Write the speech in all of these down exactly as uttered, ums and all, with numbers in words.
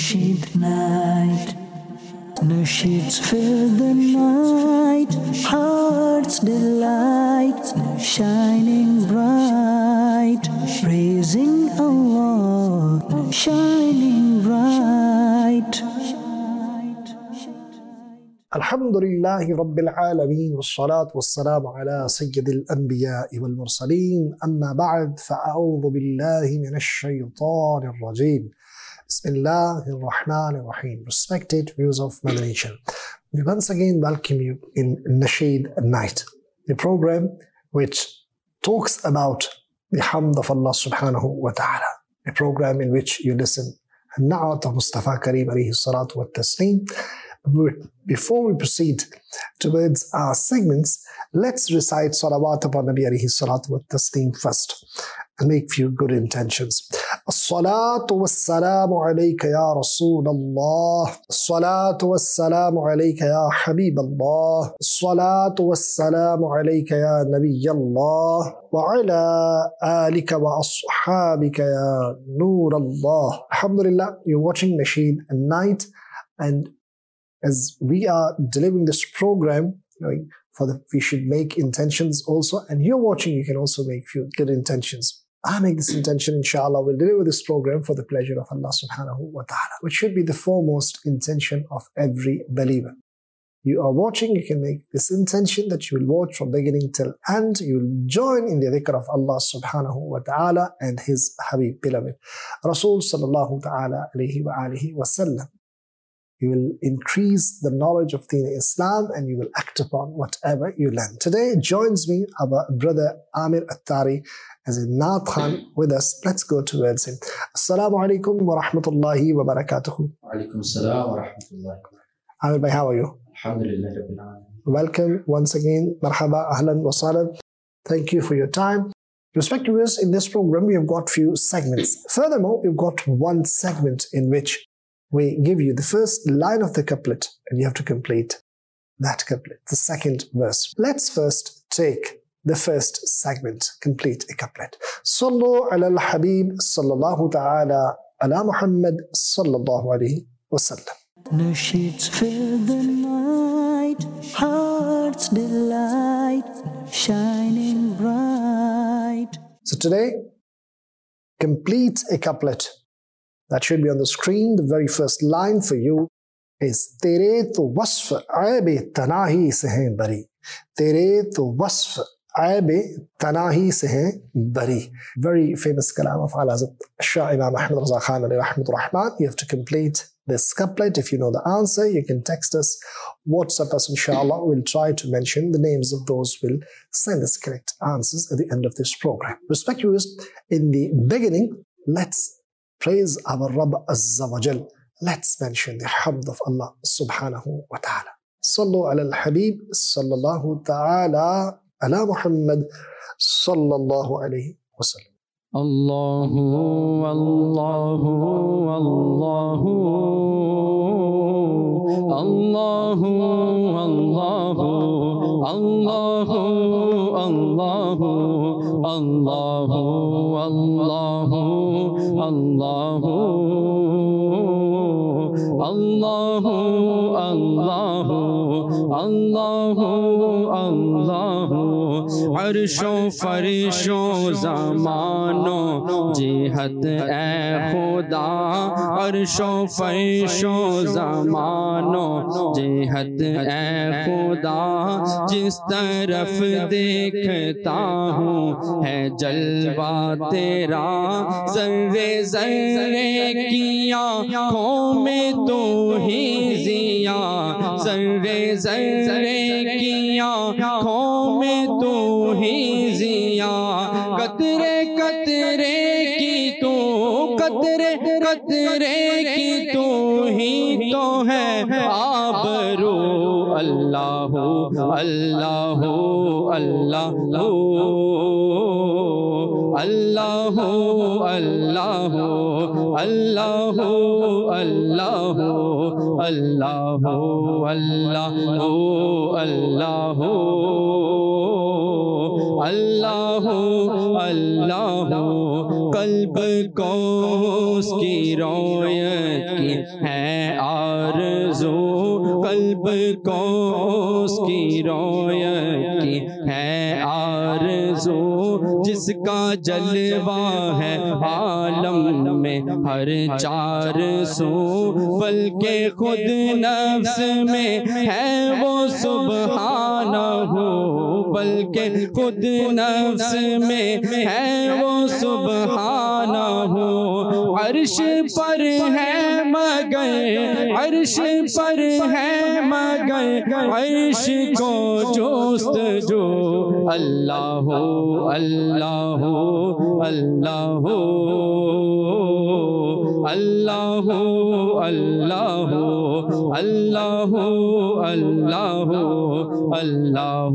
Nasheed night. Nasheeds fill the night, heart's delight, shining bright, praising Allah, shining bright. Alhamdulillahi Rabbil Alameen, wassalatu wassalamu ala sayyidil anbiya'i wal mursaleen, amma ba'd, fa'a'udhu billahi minash shaytanir rajeem. Bismillahir Rahmanir Rahim. Respected viewers of Mother Nature, we once again welcome you in Nasheed Night, the program which talks about the hamd of Allah subhanahu wa ta'ala, a program in which you listen Na'at of Mustafa Kareem alayhi salatu wa tasneem. Before we proceed towards our segments, let's recite salawat upon Nabi alayhi salatu wa tasneem first and make few good intentions. As-salatu was-salamu alayka ya Rasul Allah. As-salatu was-salamu alayka ya Habib Allah. As-salatu was-salamu alayka ya Nabiy Allah. Wa ala alika wa ashabika ya Nur Allah. Alhamdulillah, you're watching Nasheed Night, and as we are delivering this program, you know, for the, we should make intentions also, and you're watching, you can also make few good intentions. I make this intention, inshallah, we'll deliver this program for the pleasure of Allah subhanahu wa ta'ala, which should be the foremost intention of every believer. You are watching, you can make this intention that you will watch from beginning till end. You will join in the dhikr of Allah subhanahu wa ta'ala and His Habib beloved, Rasul sallallahu ta'ala alayhi wa alihi wa sallam. You will increase the knowledge of Deen Islam and you will act upon whatever you learn. Today joins me our brother Amir Attari as a Naat Khan with us. Let's go towards him. Assalamu alaikum wa rahmatullahi wa barakatuhu. Wa alaikum assalam wa rahmatullahi. Amir bhai, how are you? Alhamdulillah Rabbil Alameen. Welcome once again. Marhaba, ahlan wa sahlan. Thank you for your time. Respected viewers, in this program we have got few segments. Furthermore, we've got one segment in which we give you the first line of the couplet and you have to complete that couplet, the second verse. Let's first take the first segment, complete a couplet. Sallu ala al-Habib sallallahu ta'ala ala Muhammad sallallahu alayhi wa sallam. Nasheeds fill the night, heart's delight, shining bright. So today, complete a couplet. That should be on the screen. The very first line for you is Tere to wasf aibe tanahi se hain bari. Tere to wasf aibe tanahi se hain bari. Very famous kalam of Ala Hazrat Shah Imam Ahmad Raza Khan alayhi rahmatur rahman. You have to complete this couplet. If you know the answer, you can text us, WhatsApp us, inshallah. We'll try to mention the names of those who will send us correct answers at the end of this program. Respected viewers, in the beginning, let's praise our Rabb Azza wa Jal. Let's mention the hamd of Allah subhanahu wa ta'ala. Sallu ala al-Habib sallallahu ta'ala ala Muhammad sallallahu alayhi wa sallam. Allahu, Allahu, Allahu, Allahu, Allahu, Allahu, Allahu, Allahu, Allahu, Allahu, Allahu, Allahu, Allahu. Arsho farisho zamano jihat e khuda. Arsho farisho zamano jihat e khuda. Jis taraf dekhta hu hai jalwa tera. Zarre zarre ki aankhon mein tu hi ziya. Zarre zarre ki aankhon mein tu ही जिया. कतरे कतरे की तू, कतरे कतरे की तू ही तो है आबरू. अल्लाह अल्लाह अल्लाह अल्लाह अल्लाह अल्लाह अल्लाह अल्लाह अल्लाह अल्लाह اللہ اللہ قلب کو اس کی رویت کی ہے آرزو قلب کو اس کی رویت کی ہے آرزو جس کا جلوہ ہے عالم میں ہر چار سو بلکہ خود نفس میں ہے وہ سبحانہ بلکہ خود نفس میں ہے وہ سبحانہ عرش پر ہے مگر عرش پر ہے مگر عرش کو جستجو اللہ اللہ اللہ اللہ اللہ اللہ اللہ اللہ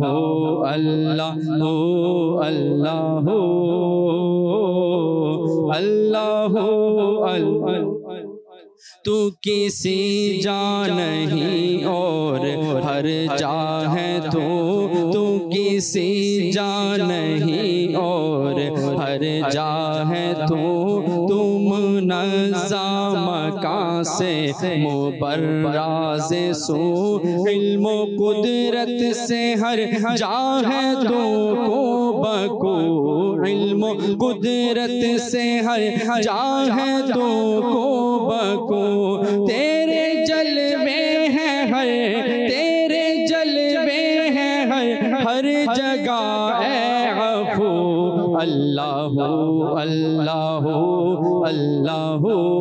اللہ اللہ اللہ تو کسی جا نہیں اور ہر جا ہے تو تو کسی جا نہیں اور ہر جا ہے تو تم منظم مکان سے مبراز سو علم و قدرت سے ہر جا ہے تو کو بکو علم و قدرت سے ہر جا ہے تو کو بکو تیرے جلوے ہیں ہر تیرے جلوے ہیں ہر ہر جگہ اے عفو اللہ اللہ اللہ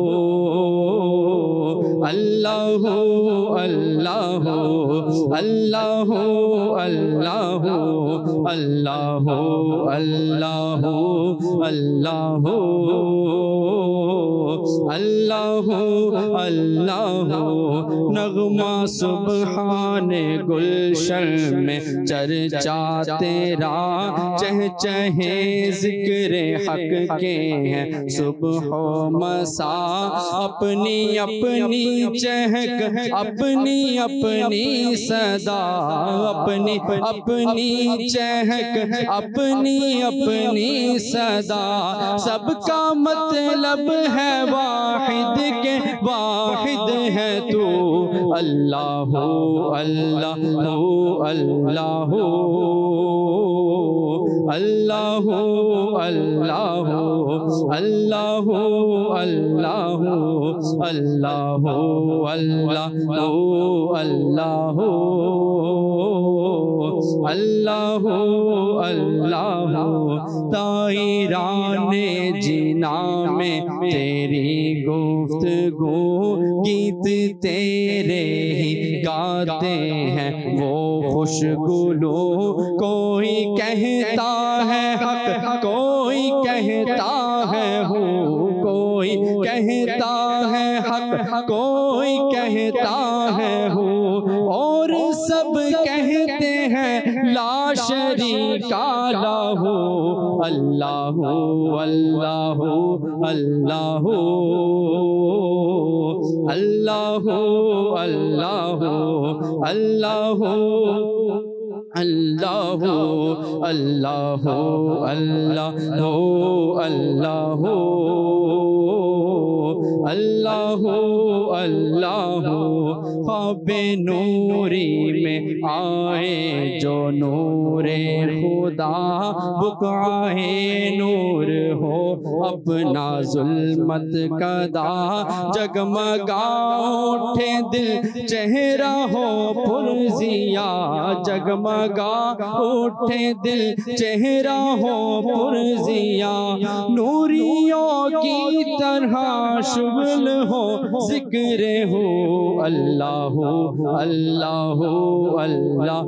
اللہ اللہ اللہ اللہ اللہ اللہ اللہ اللہ اللہ نغمہ سبحان گلشن میں چرچا تیرا چہ چہے ذکر حق کے ہیں صبح و مساء اپنی اپنی چہک اپنی اپنی صدا اپنی اپنی چہک اپنی اپنی صدا سب کا مطلب ہے واحد کے واحد ہے تو اللہ اللہ اللہ اللہ اللہ اللہ اللہ اللہ اللہ اللہ اللہ طائران جنا میں تیری گفتگو گیت تیرے ہی گاتے ہیں وہ خوشگلو کوئی کہتا ہے حق کوئی کہتا ہے ہو کوئی کہتا ہے حق کوئی کہتا ہے ہو اور سب کہتے ہیں لا شریک لہ اللہ اللہ اللہ اللہ اللہ اللہ اللہ اللہ اللہ اللہ اللہ اللہ خواب نوری میں آئے جو نور خدا بقعہ نور ہو اپنا ظلمت کدا جگمگا اٹھے دل چہرہ ہو پرزیا جگمگا اٹھے دل چہرہ ہو پرزیا نوریوں کی طرح شغل ہو ذکر ہو اللہ اللہ اللہ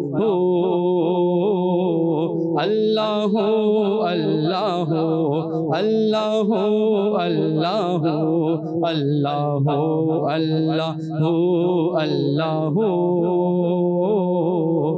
اللہ اللہ اللہ اللہ اللہ اللہ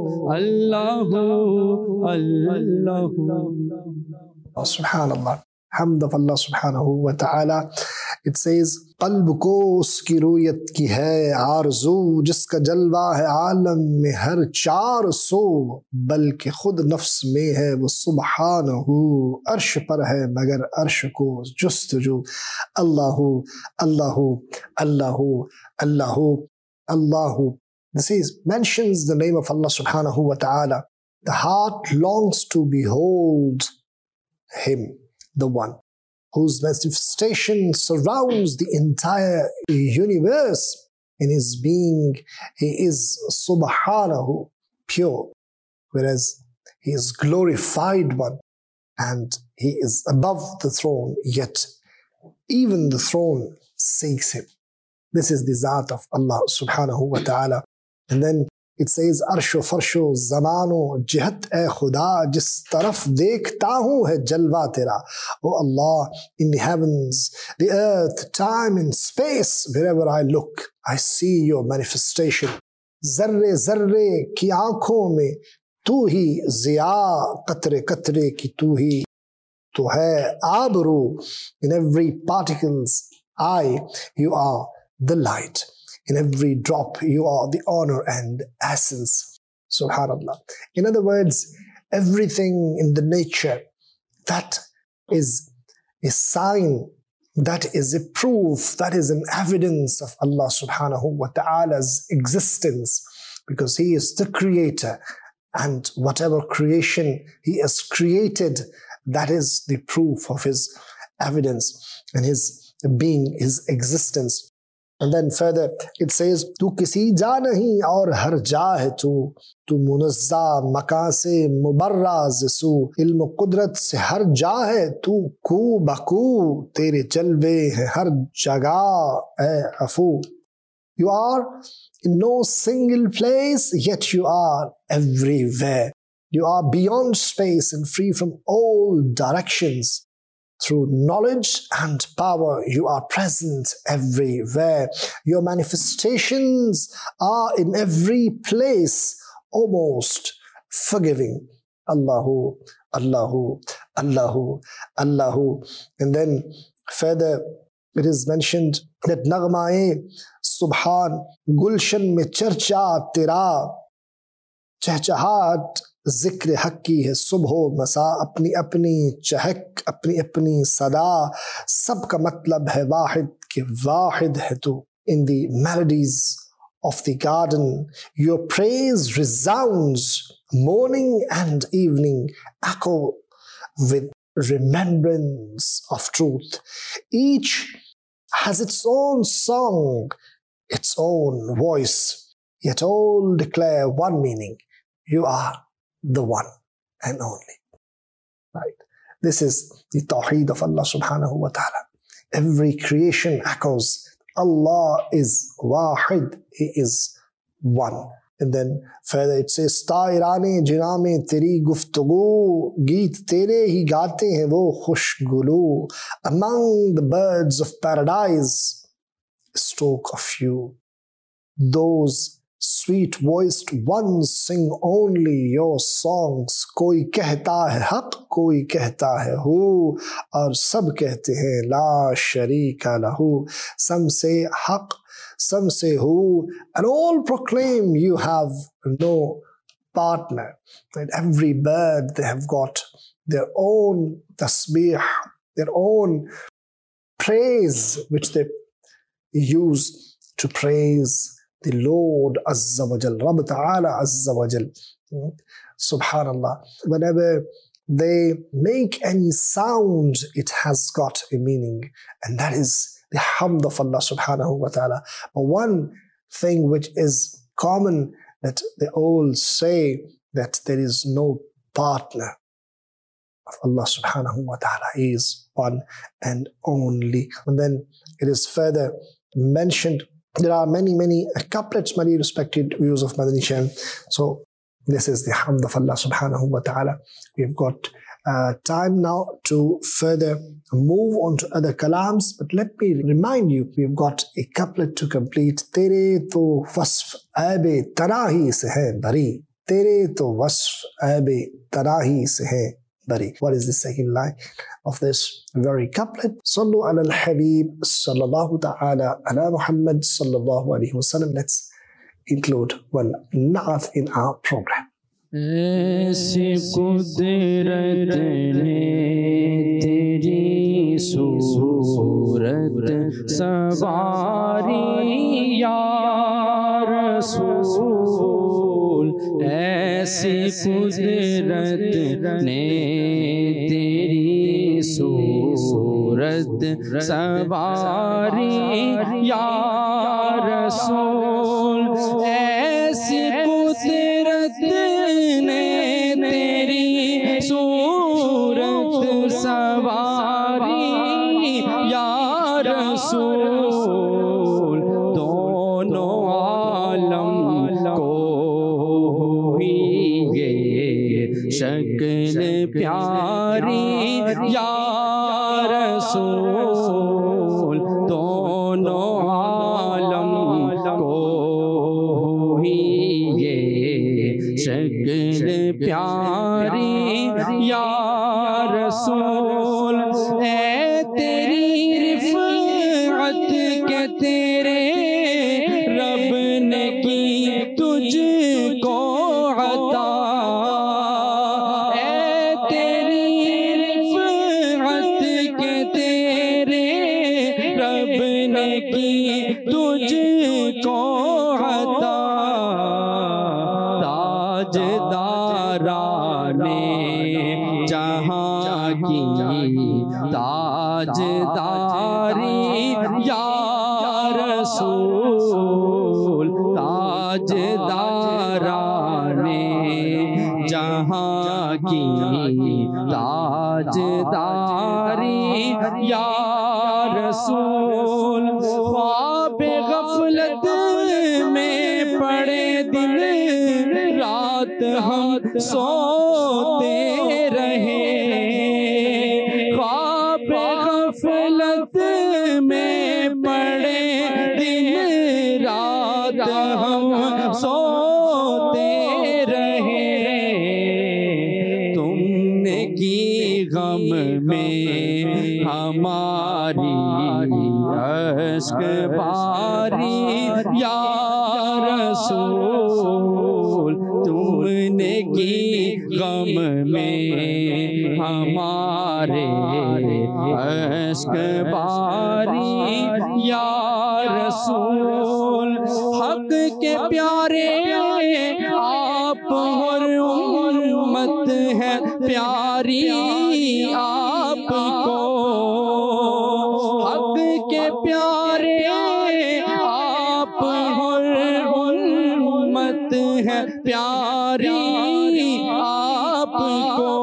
اللہ اللہ اللہ سبحان اللہ. hamd of Allah subhanahu wa ta'ala. It says, قلب को उसकी रूयत की है आरज़ू, जिसका जलवा है आलम में हर चार सो, बल्कि खुद नफ्स में है वो सुबहानहू, अर्श पर है मगर अर्श को जुस्तजू। अल्लाहु अल्लाहु अल्लाहु अल्लाहु अल्लाहु. This is mentions the name of Allah subhanahu wa ta'ala. The heart longs to behold Him, the One whose manifestation surrounds the entire universe. In His being, He is subhanahu, pure, whereas He is glorified one and He is above the throne, yet even the throne seeks Him. This is the Zat of Allah subhanahu wa ta'ala. And then it says, Arsho farsho zamano jihat e khuda, jis taraf dekhta hu hai jalwa tera. Oh Allah, in the heavens, the earth, time and space, wherever I look, I see your manifestation. Zarre zarre ki aankhon mein tu hi ziya, qatre qatre ki tu hi tu hai abru. In every particle's eye, you are the light. In every drop, you are the honor and essence. Subhanallah. In other words, everything in the nature that is a sign, that is a proof, that is an evidence of Allah subhanahu wa ta'ala's existence, because He is the creator, and whatever creation He has created, that is the proof of His evidence and His being, His existence. And then further it says, Tu kisi ja nahi aur har ja hai tu, tu munazza makan se mubarraz su, ilm qudrat se har ja hai tu, ku baku tere jalve hai har jagah hai afu. You are in no single place, yet you are everywhere. You are beyond space and free from all directions. Through knowledge and power, you are present everywhere. Your manifestations are in every place, almost forgiving. Allahu, Allahu, Allahu, Allahu. And then further, it is mentioned that Naghma-e Subhan Gulshan mein charcha tera, chahchahat जिक्र हक की है सुबह मसा, अपनी अपनी चहक अपनी अपनी सदा, सबका मतलब है वाहिद कि वाहिद है तू. In the melodies of the garden, your praise resounds morning and evening, echo with remembrance of truth. Each has its own song, its own voice, yet all declare one meaning: you are the one and only. Right? This is the Tawheed of Allah subhanahu wa ta'ala. Every creation echoes, Allah is Wahid, He is one. And then further it says, Ta'irane jiname teri guftugu, geet tere hi gaate hain wo khushgulu. Among the birds of paradise, stroke of you. Those sweet-voiced ones sing only your songs. Koi kehta hai haq, koi kehta hai hu, aur sab kehte hain la sharika lahu. Some say haq, some say hu, and all proclaim you have no partner. And every bird, they have got their own tasbih, their own praise, which they use to praise the Lord Azza wa Jal, Rabb Ta'ala Azza wa Jal. Subhanallah. Whenever they make any sound, it has got a meaning, and that is the hamd of Allah subhanahu wa ta'ala. But one thing which is common, that they all say that there is no partner of Allah subhanahu wa ta'ala. He is one and only. And then it is further mentioned, there are many, many couplets, many respected views of Madani Shan. So this is the hamd of Allah subhanahu wa ta'ala. We've got uh, time now to further move on to other kalams, but let me remind you, we've got a couplet to complete. Tere to wasf aibe tarahi se hai bari. Tere to wasf aibe tarahi se hai bari. What is the second line of this very couplet? Sallu ala al-Habib sallallahu ta'ala ala Muhammad sallallahu alayhi wa sallam. Let's include one na'at in our program. ایسی قدرت نے تیری صورت سواری یا رسول، ایسی قدرت نے تیری صورت سواری یا رسول، ایسی قدرت نے تیری صورت سواری یا رسول، دونوں عالم کو ہوئی یہ شکل پیاری یا رسول، دونوں عالم کو ہوئی یہ شکل پیاری یا رسول، اے تیری رفعت کے تیرے رب نے کی تجھ کو عطا، اے تیری رفعت کے تیرے رب نے کی تجھ کو عطا، تاجداران جہاں کی تاجداری یا رسول، تاجداران جہاں کی تاجداری یا رسول، خواب غفلت میں پڑے دن رات ہم سوتے رہے، خواب غفلت میں پڑے دن رات ہم سوتے رہے، تم نے کی غم میں ہماری اشک باری یا رسول، تم نے کی غم میں ہمارے اشک باری یا رسول، حق کے پیارے آپ اور امت ہے پیاری آپ کو، حق کے پیارے آپ اور امت ہے پیاری آپ کو،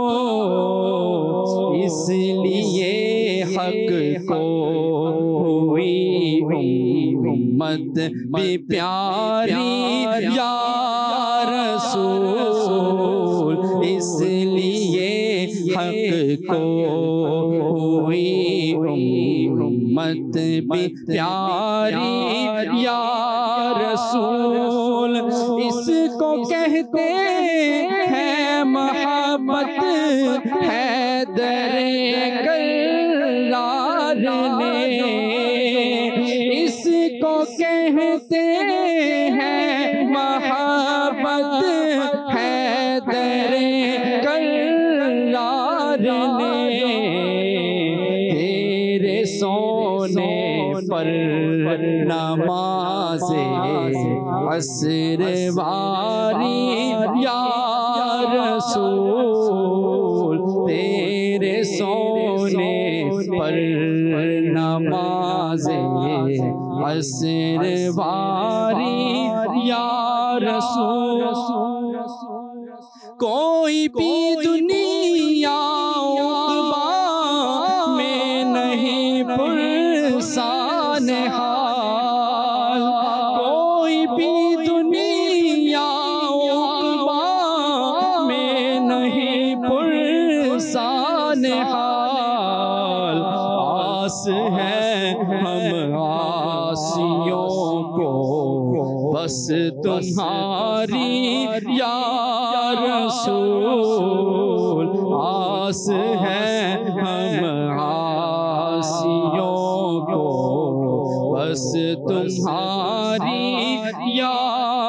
اس لیے حق کو ہوئی امت بھی پیاری یا رسول، اس لیے حق کو ہوئی امت بھی پیاری یا رسول، اس کو کہتے ہیں محبت حیدر کرار نے، اس کو کہتے ہیں محبت حیدر کرار نے، تیرے سونے پر نماز عصر واری یا رسول، تیرے سونے پر نماز عصر واری یا رسول، کوئی بھی دنیا عقبا میں نہیں پرسان حال، کوئی بھی دنیا عقبا میں نہیں پرسان حال، آس ہے ہم آسیوں کو بس تمہاری یا رسول آس ہے ہم عاصیوں کو بس تمہاری یا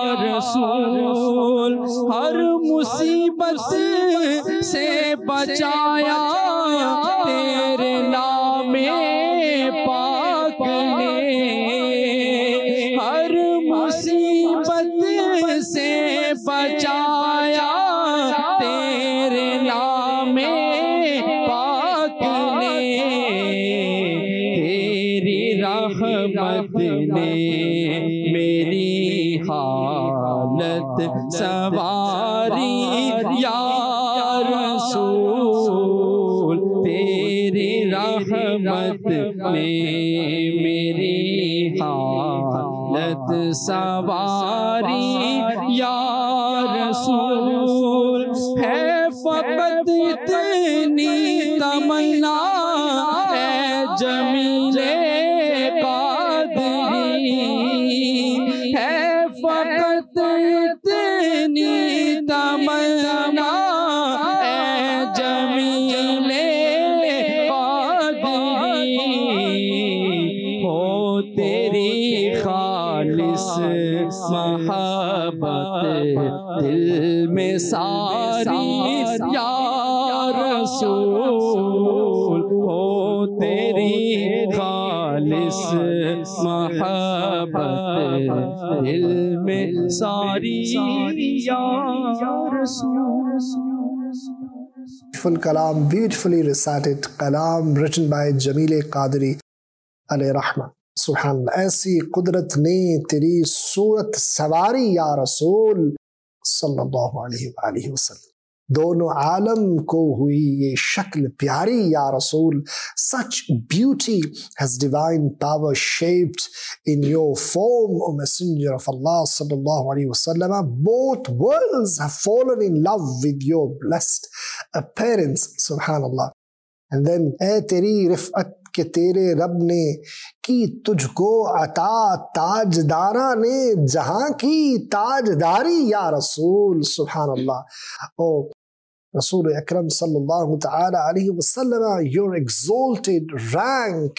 رسول ہر مصیبت سے بچایا تیرے نام پاک نے ہر مصیبت سے بچایا تیرے نام پاک نے تیری رحمت نے میری حالت سواری یا رسول تیری رحمت نے میری حالت سواری یا رسول ہے فقط اتنی تمنا اے جمیل قادری ہے فقط اتنی تمنا اے جمیل قادری ہو تیری خالص محبت دل میں ساری یا رسول ہو تیری خالص محبت دل میں ساری یا رسول. Beautiful kalam, beautifully recited kalam written by Jameel Qadri alayhi rahmah. سبحان اللہ. ایسی قدرت نے تیری صورت سواری یا رسول صلی اللہ علیہ وآلہ وسلم دونوں عالم کو ہوئی یہ شکل پیاری یا رسول. Such beauty has divine power shaped in your form, O Messenger of Allah sallallahu alaihi wasallam. Both worlds have fallen in love with your blessed appearance. Subhanallah. And then اے تیری رفعت کہ تیرے رب نے کی تجھ کو عطا تاجدارہ نے جہاں کی تاجداری یا رسول. سبحان اللہ. او Rasul Akram sallallahu ta'ala alayhi wa sallam, your exalted rank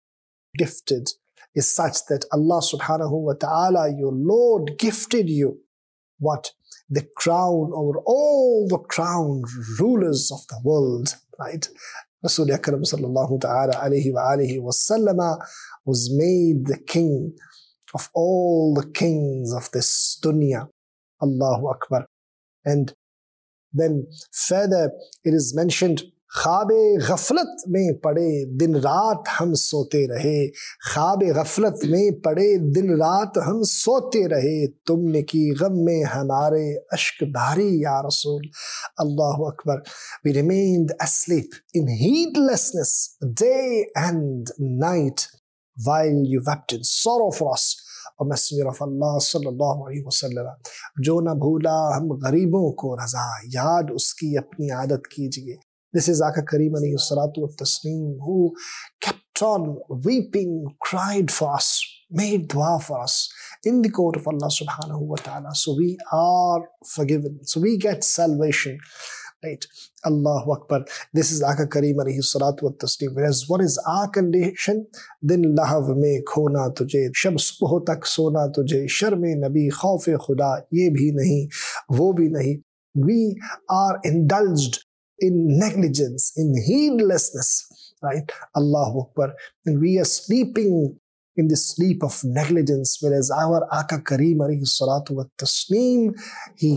gifted is such that Allah subhanahu wa ta'ala, your Lord, gifted you what? The crown over all the crowned rulers of the world, right? Rasul Akram sallallahu ta'ala alayhi wa alihi wa sallam was made the king of all the kings of this dunya. Allahu Akbar. And then further it is mentioned, خواب غفلت میں پڑے دن رات ہم سوتے رہے خواب غفلت میں پڑے دن رات ہم سوتے رہے تم نے کی غم میں ہمارے اشک بھاری یا رسول. اللہ اکبر. We remained asleep in heedlessness day and night while you wept in sorrow for us, O Messenger of Allah sallallahu alaihi wasallam. جو نہ بھولا ہم غریبوں کو رضا یاد اس کی اپنی عادت کیجئے. This is Aka Kareem alayhi salatu wa tasneem, who kept on weeping, cried for us, made dua for us in the court of Allah subhanahu wa ta'ala. So we are forgiven. So we get salvation. Right? Allahu Akbar. This is Aka Kareem alayhi salatu wa tasneem. Whereas what is our condition? Din lahav mein khona tujhe, shab subh tak sona tujhe, sharm nabi, khauf khuda, ye bhi nahi, wo bhi nahi. We are indulged in negligence, in heedlessness, right? Allahu Akbar. And we are sleeping in the sleep of negligence, whereas our Aka Kareem alayhi salatu wa tasneem, he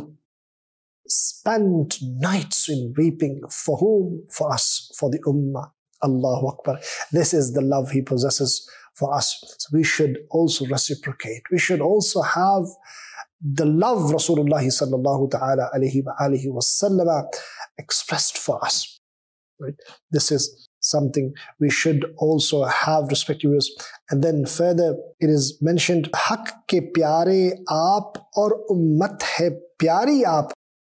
spent nights in weeping. For whom? For us, for the ummah. Allahu Akbar. This is the love he possesses for us. So we should also reciprocate. We should also have the love Rasulullah sallallahu ta'ala alayhi wa alihi wa sallam expressed for us. Right? This is something we should also have respect to us. And then further it is mentioned, haq ke pyare aap aur ummat hai pyari aap.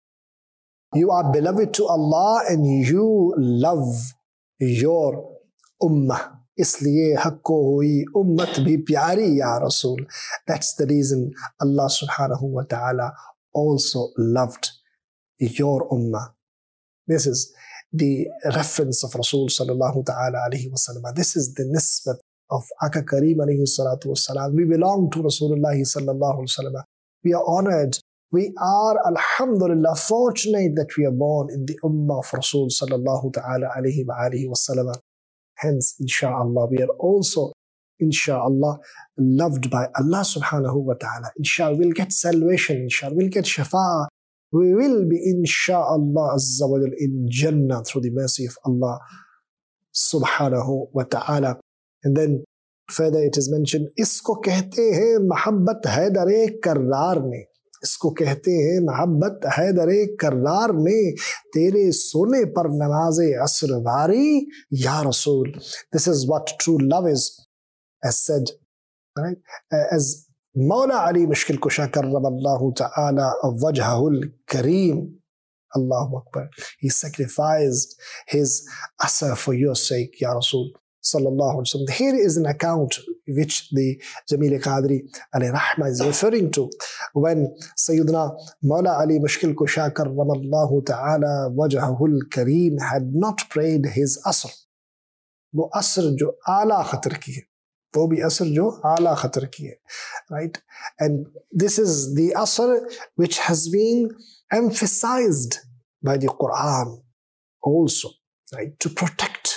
You are beloved to Allah and you love your ummah. इसलिए हक्को हुई उम्मत भी प्यारी या Rasul. That's the reason Allah subhanahu wa ta'ala also loved your ummah. This is the reference of Rasul sallallahu ta'ala alayhi wa sallam. This is the nisbat of Aka Kareem alayhi salatu wa salam. We belong to Rasulullah sallallahu alayhi wa sallam. We are honored. We are, alhamdulillah, fortunate that we are born in the ummah of Rasul sallallahu ta'ala alayhi wa alihi wa sallam. Hence, insha'Allah, we are also, insha'Allah, loved by Allah subhanahu wa ta'ala. Insha'Allah, we'll get salvation, insha'Allah, we'll get shafa'ah. We will be, insha'Allah, azza wa jal, in Jannah through the mercy of Allah subhanahu wa ta'ala. And then, further it is mentioned, Isko kehte hain mahabbat haidare karrar ne. इसको कहते हैं मोहब्बत हैदरे कर्रार ने तेरे सोने पर नमाज़े असर वारी या रसूल. This is what true love is, as said, right? As Mawla Ali Mushkil Kusha karramallahu ta'ala wajhahul kareem, Allahu Akbar, he sacrificed his asr for your sake, ya Rasul sallallahu alaihi wasallam. Here is an account which the Jameel Qadri alayhi rahmah is referring to, when Sayyidina Mawla Ali Mushkil Kusha karramallahu ta'ala wajhahul kareem had not prayed his asr. वो asr जो आला खतर की है, वो भी asr जो आला खतर की है, right? And this is the asr which has been emphasized by the Quran also, right? To protect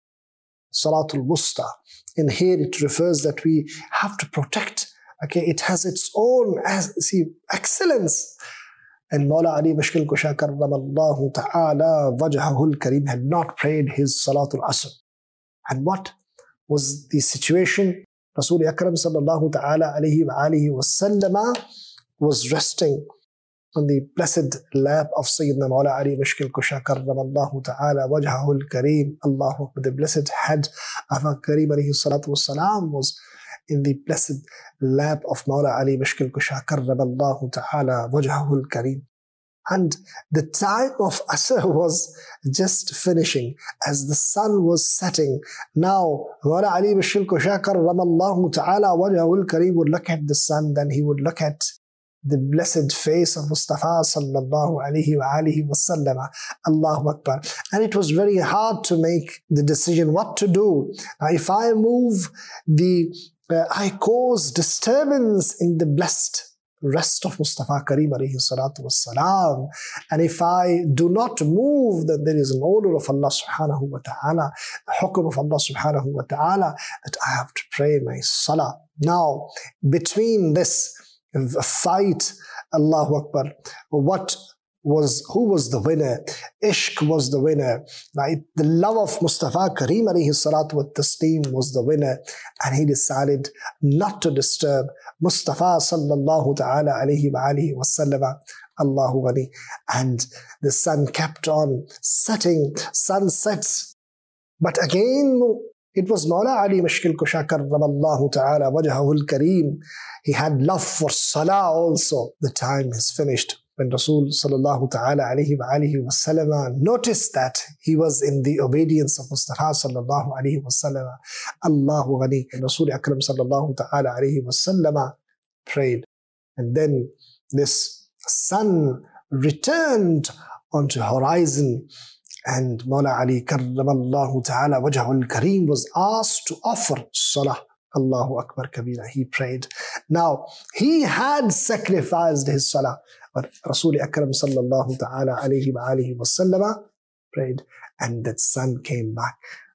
Salatul Wusta. And here it refers that we have to protect. Okay, it has its own, as see, excellence. And Mawla Ali Mushkil Kusha karramallahu ta'ala wajhahul kareem had not prayed his Salatul Asr. And what was the situation? Rasul Akram sallallahu ta'ala alayhi wa alihi wa sallama was resting on the blessed lap of Sayyidina Mawla Ali Mushkil Kusha karramallahu ta'ala wajhahul kareem. Allahu Akbar. The blessed head of Kareem alayhi salatu wassalam was in the blessed lap of Mawla Ali Mushkil Kusha karramallahu ta'ala wajhahul kareem. And the time of Asr was just finishing as the sun was setting. Now, Mawla Ali Mushkil Kusha karramallahu ta'ala wajhahul kareem would look at the sun, then he would look at the blessed face of Mustafa sallallahu alayhi wa alihi wa sallam. Allahu Akbar. And it was very hard to make the decision what to do. Now, if I move, the uh, I cause disturbance in the blessed rest of Mustafa Kareem alayhi salatu wassalam. And if I do not move, then there is an order of Allah subhanahu wa ta'ala, the hukum of Allah subhanahu wa ta'ala, that I have to pray my salah. Now, between this a fight, Allahu Akbar, what was, who was the winner? Ishq was the winner, right? The love of Mustafa Kareem alayhi salatu wa taslim was the winner, and he decided not to disturb Mustafa sallallahu ta'ala alayhi wa alihi wa sallam. Allahu Ghani. And the sun kept on setting, sun sets, but again it was Mawla Ali Mushkil Kusha karramallahu ta'ala wajhahul kareem. He had love for salah also. The time is finished. When Rasul sallallahu ta'ala alayhi wa alihi wa sallam noticed that he was in the obedience of Mustafa sallallahu alayhi wa sallam, Allahu Ghani, Rasul Akram sallallahu ta'ala alayhi wa sallam prayed. And then this sun returned onto horizon, and Mawla Ali karramallahu ta'ala wajhahul kareem was asked to offer salah. Allahu Akbar Kabira. He prayed. Now, he had sacrificed his salah, but Rasul Akram sallallahu ta'ala alayhi wa alihi wa sallam prayed, and that sun came back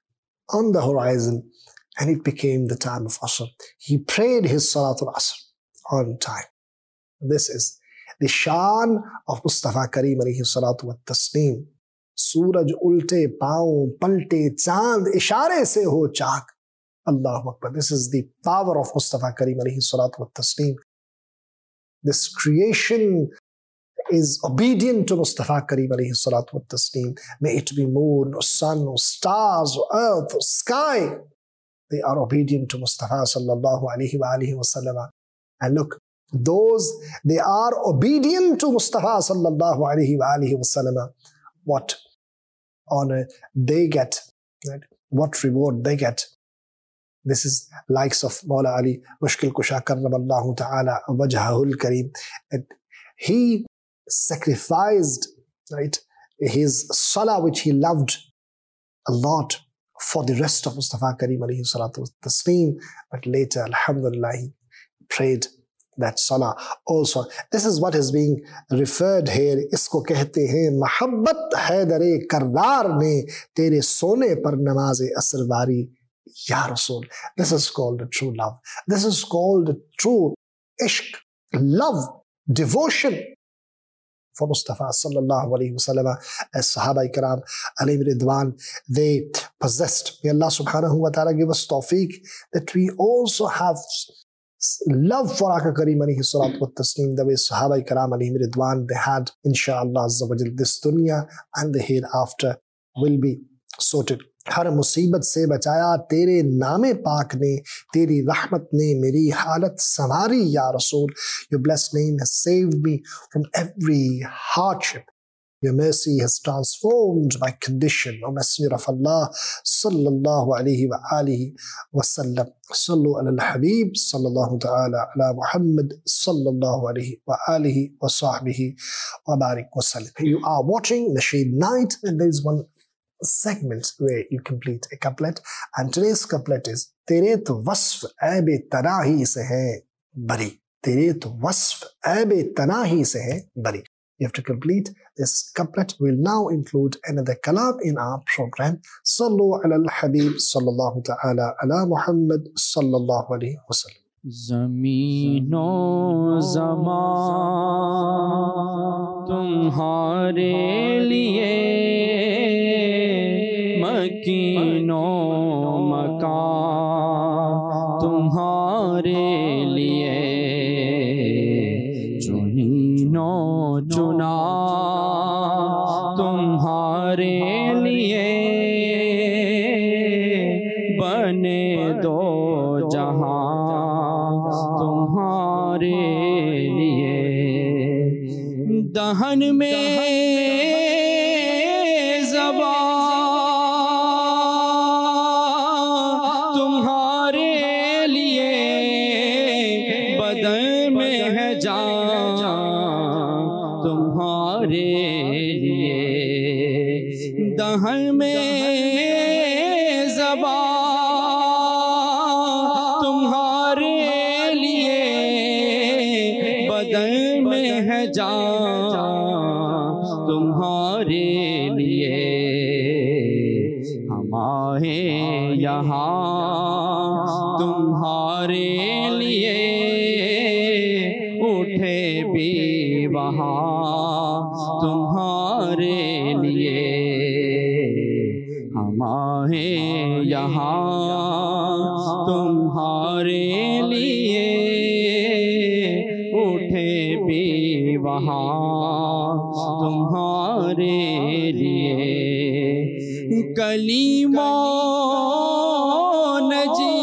on the horizon, and it became the time of Asr. He prayed his Salatul Asr on time. This is the shan of Mustafa Kareem alayhi salatu wa tasneem. Suraj ulte paon palte chand ishare se ho chak. Allahu Akbar. This is the power of Mustafa Kareem alayhi salatu wa tasneem. This creation is obedient to Mustafa Kareem alayhi salatu wa tasneem. May it be moon or sun or stars or earth or sky. They are obedient to Mustafa sallallahu alayhi wa alihi wa sallam. And look, those, they are obedient to Mustafa sallallahu alayhi wa alihi wa sallam. What honor they get, right? What reward they get. This is likes of Mawla Ali Mushkil Kusha Karramallahu Ta'ala Wajhahul Kareem. And he sacrificed, right, his salah which he loved a lot for the rest of Mustafa Kareem alayhi salatu tasneem, but later, alhamdulillah, he prayed that salah also. This is what is being referred here. Isko kehte hain mahabbat haidare karrar ne tere sone par namaze asr wari ya Rasul. This is called the true love. This is called the true ishq, love, devotion for Mustafa sallallahu alayhi wasallam. As Sahaba Ikram alayhim ridwan, they possessed. May Allah subhanahu wa ta'ala give us tawfiq that we also have love for Aka Kareem alayhi salatu wa tasneem, the way Sahaba Ikram alayhim ridwan they had. Insha'Allah azza wa jal, this dunya and the hereafter will be sorted. ہر مصیبت سے بچایا تیرے نام پاک نے, تیری رحمت نے میری حالت سنواری یا رسول. Your blessed name has saved me from every hardship. Your mercy has transformed my condition. O Messenger of Allah sallallahu alayhi wa alihi wa sallam. Sallu ala al-Habib sallallahu ta'ala ala Muhammad sallallahu alayhi wa alihi wa sahbihi wa barik wa sallam. You are watching Nasheed Night, and there is one segment where you complete a couplet, and today's couplet is Tere to wasf aib tanahi se hai bari. Tere to wasf aib tanahi se hai bari. You have to complete this couplet. We'll now include another kalam in our program. Sallu ala al-Habib sallallahu ta'ala ala Muhammad sallallahu alayhi wa sallam. زمین و زمان تمہارے لیے, مکین و مکان تمہارے لیے, چنین و چنا تمہارے لیے, بنے دو جہاں تمہارے لیے. دہن میں زبان تمہارے لیے, بدن میں ہے جان تمہارے لیے. دہن میں زبان تمہارے لیے, بدن میں ہے جان تمہارے لیے. ہم آئے یہاں تمہارے لیے, اٹھے بھی وہاں تمہارے لیے. ہم آئے یہاں تمہارے لیے, اٹھے بھی وہاں تمہارے لیے. کلیم و نجی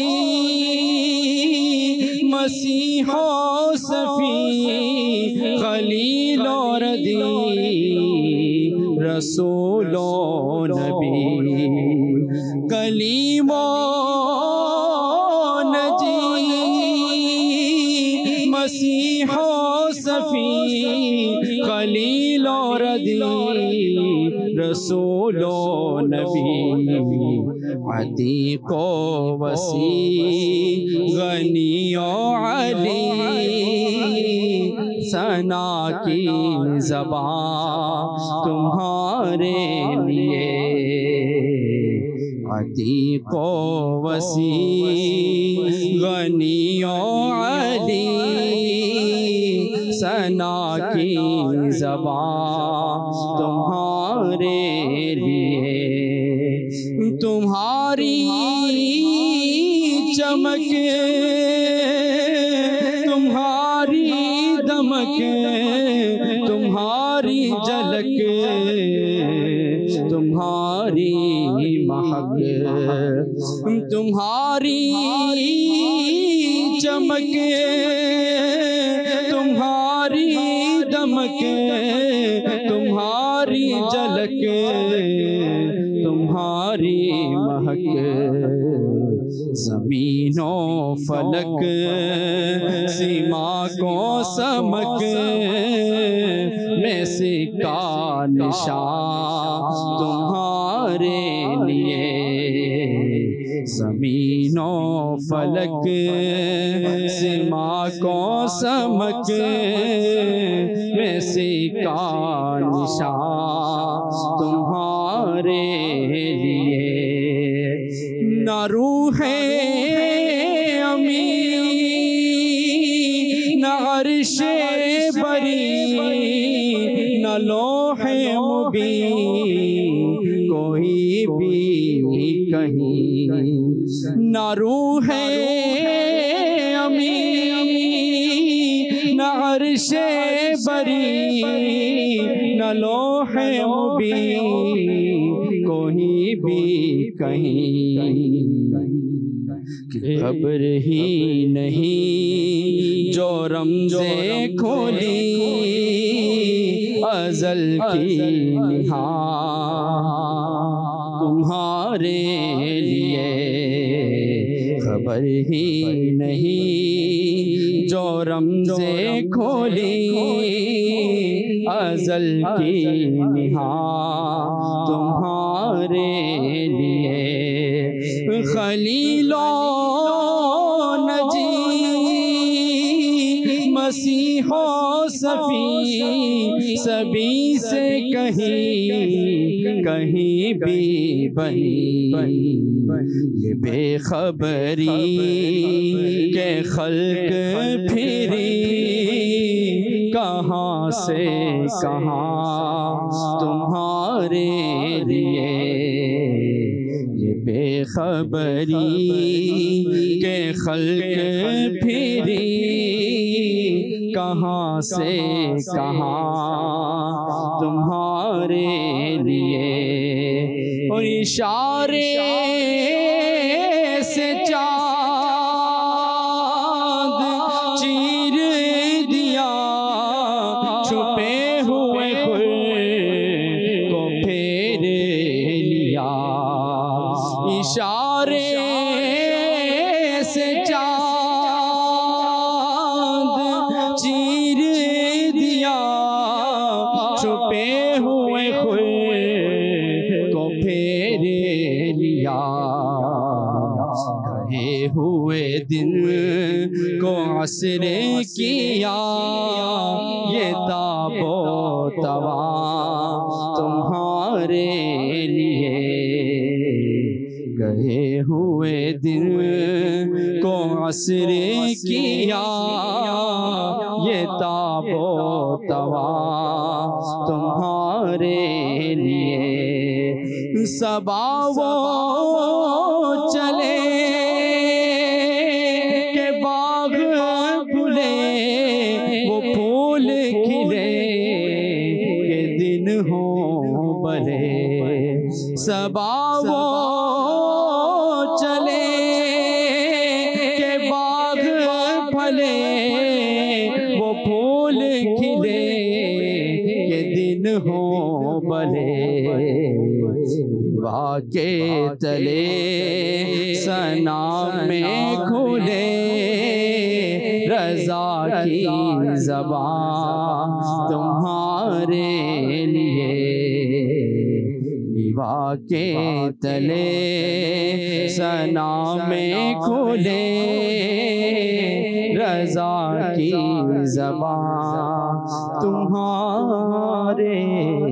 مسیح و صفی, خلیل و ردی رسول و نبی. کلیم و نجی مسیح و صفی, خلیل و ردی رسول و نبی. عتیق و وسیع غنی و علی, ثنا کی زبان تمہارے لیے. عتیق و وسیع غنی و علی, ثنا کی زبان تمہارے لیے. تمہاری چمک تمہاری دمک تمہاری جھلک تمہاری مہک, تمہاری چمک تمہاری دمک تمہاری جھلک تمہاری مہک, زمین و فلک سیما کو سمک میں سے کا نشان تمہارے لیے زمین و فلک سیما کو سمک میں سے کا نشان تمہارے لیے نہ روح امی نہ عرش بری نہ لوح مبین کوئی بھی کہیں نہ روح امی نہ عرش بری نہ لوح مبین کوئی بھی کہیں کہ خبر ہی نہیں جو رمزیں کھولی ازل کی نہاد تمہارے لیے خبر ہی نہیں جو رمزیں کھولی ازل کی نہاد تمہارے لیے خلیل و نجی مسیح و صفی سبھی سے کہیں کہیں بھی بنی یہ بے خبری کہ خلق پھری کہاں سے کہاں تمہارے لیے بے خبری کہ خلق پھری کہاں سے کہاں تمہارے لیے اور اشارے سے چاند چیر دیا چھپے ہوئے خود کو پھیر لیا اشارے سے چاند چیر دیا چھپے ہوئے خود کو پھیر لیا کہے ہوئے دن کو عصر کیا یہ تاب و توا تمہارے لیے گئے ہوئے دن کو عصر کیا یہ تاب و توا تمہارے لیے صبا وہ چلے کہ باغ پھلے وہ پھول کھلے کہ دن ہو بھلے صبا وہ چلے کہ باغ پھلے وہ پھول کھلے کہ دن ہو بھلے واقع تلے ثنا میں کھلے رضا کی زبان تمہارے لیے لیوا کے تلے ثنا میں کھلے رضا کی زبان تمہارے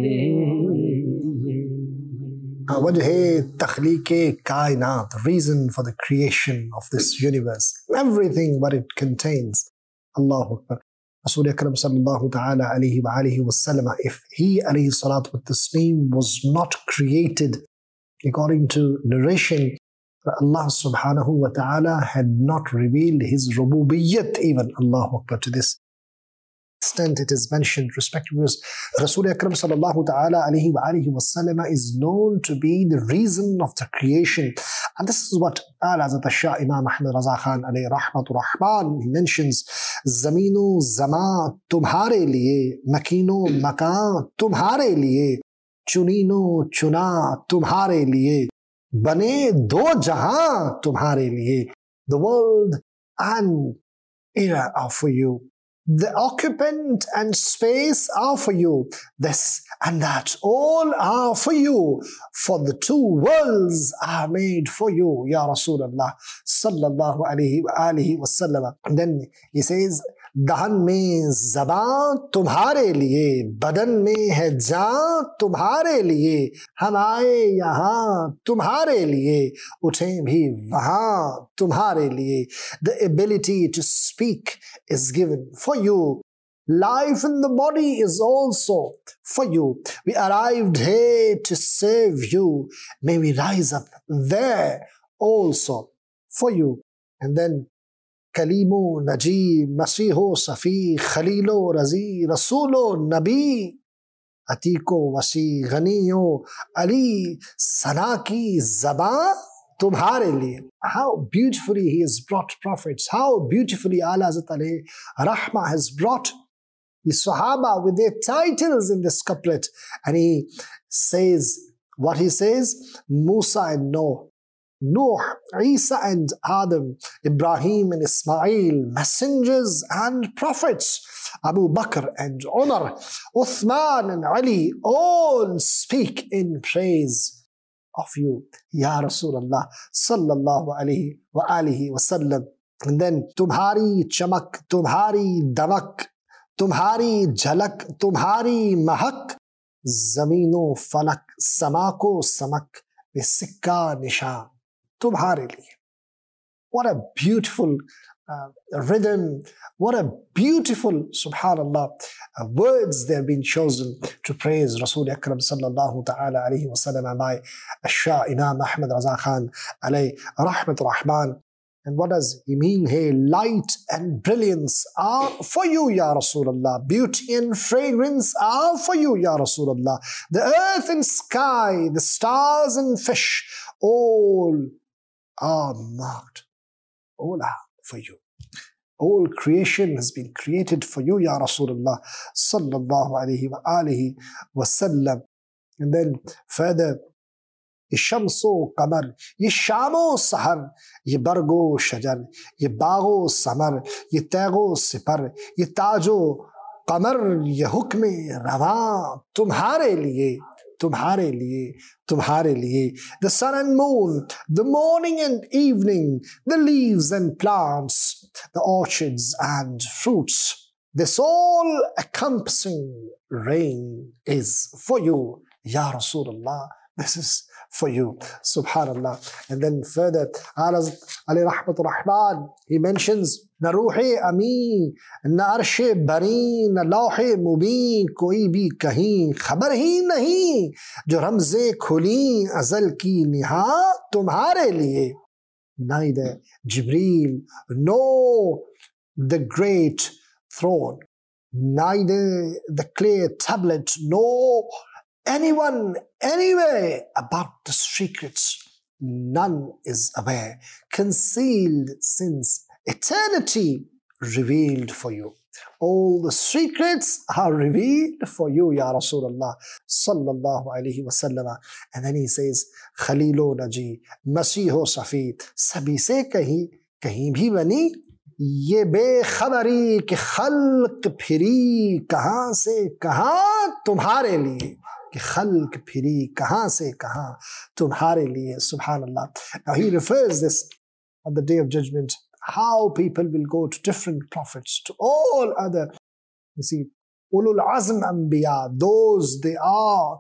وجہ تخلیق کائنات, reason for the creation of this universe, everything what it contains. Allahu Akbar. Rasul Akram sallallahu ta'ala alayhi wa alihi wa sallam, if he alayhi salatu wa taslim was not created, according to narration, Allah subhanahu wa ta'ala had not revealed his rububiyyat even, Allahu Akbar, to this extent it is mentioned, respected viewers. Rasul Akram sallallahu ta'ala alayhi wa alihi wa sallam is known to be the reason of the creation. And this is what Al-Hazrat al-Shah Imam Ahmad Raza Khan alayhi rahmatu rahman, he mentions, Zamino Zama tumhare liye, Makino Makan tumhare liye, Chunino Chuna tumhare liye, बने दो जहां तुम्हारे लिए. The world and era are for you. The occupant and space are for you. This and that, all are for you. For the two worlds are made for you, Ya Rasulullah sallallahu alayhi wa alihi wa sallam. And then he says, दहन में ज़बान तुम्हारे लिए, बदन में है जान तुम्हारे लिए, हम आए यहाँ तुम्हारे लिए, उठें भी वहाँ तुम्हारे लिए. The ability to speak is given for you. Life in the body is also for you. We arrived here to serve you. May we rise up there also for you. And then कलीमो नजी मसीहो Safi खलीलो रज़ी रसूलो नबी अतीको वसी गनियो अली सना की ज़बान तुम्हारे लिए. How beautifully he has brought prophets, how beautifully Ala Hazrat alayhi Rahmah has brought the Sahaba with their titles in this couplet. And he says, what he says, Musa and Noah, Nuh, Isa and Adam, Ibrahim and Ismail, messengers and prophets, Abu Bakr and Umar, Uthman and Ali, all speak in praise of you, Ya Rasulullah sallallahu alayhi wa alihi wa sallam. And then, Tumhari chamak, Tumhari damak, Tumhari jhalak, Tumhari mahak, Zamino falak, Samako samak, Sikka nishan. तुम्हारे लिए. What a beautiful uh, rhythm, what a beautiful, subhanallah, uh, words they have been chosen to praise Rasul Akram sallallahu ta'ala alayhi wa sallam by Shah Imam Ahmad Raza Khan alayhi rahmat rahman. And what does he mean here? Light and brilliance are for you, Ya Rasulullah. Beauty and fragrance are for you, Ya Rasulullah. The earth and sky, the stars and fish, all are marked. All are for you. All creation has been created for you, Ya Rasulullah sallallahu alayhi wa alihi wa sallam. And then further, ये शम्सो कमर, ये शामो सहर, ये बरगो शजर, ये बागो summer, ये तैगो sipper, ये ताजो कमर, ये हुक्म रवा तुम्हारे लिए, तुम्हारे लिए, तुम्हारे लिए. The sun and moon, the morning and evening, the leaves and plants, the orchards and fruits, this all encompassing rain is for you, Ya Rasulullah. This is for you, subhanallah. And then further, Ali Rahmatur Rahman, he mentions, Na ruhe ameen, na arshe bareen, na lawhe mubeen, koi bhi kahin, khabar hi nahi, jo ramze khuli azal ki niha tumhare liye. Neither Jibreel, nor the great throne, neither the clear tablet, nor anyone, anywhere about the secrets, none is aware, concealed since eternity, revealed for you. All the secrets are revealed for you, Ya Rasulullah sallallahu alayhi wa sallam. And then he says, Khalilo Naji, Masiho Safi, Sabi se kahi, kahi bhi bani, ये बेखबरी कि खल्क free कहाँ से कहाँ तुम्हारे लिए, कि खल्क free कहाँ से कहाँ तुम्हारे लिए. Subhanallah. Now he refers this on the day of judgment, how people will go to different prophets, to all other, you see, ulul azm anbiya, those they are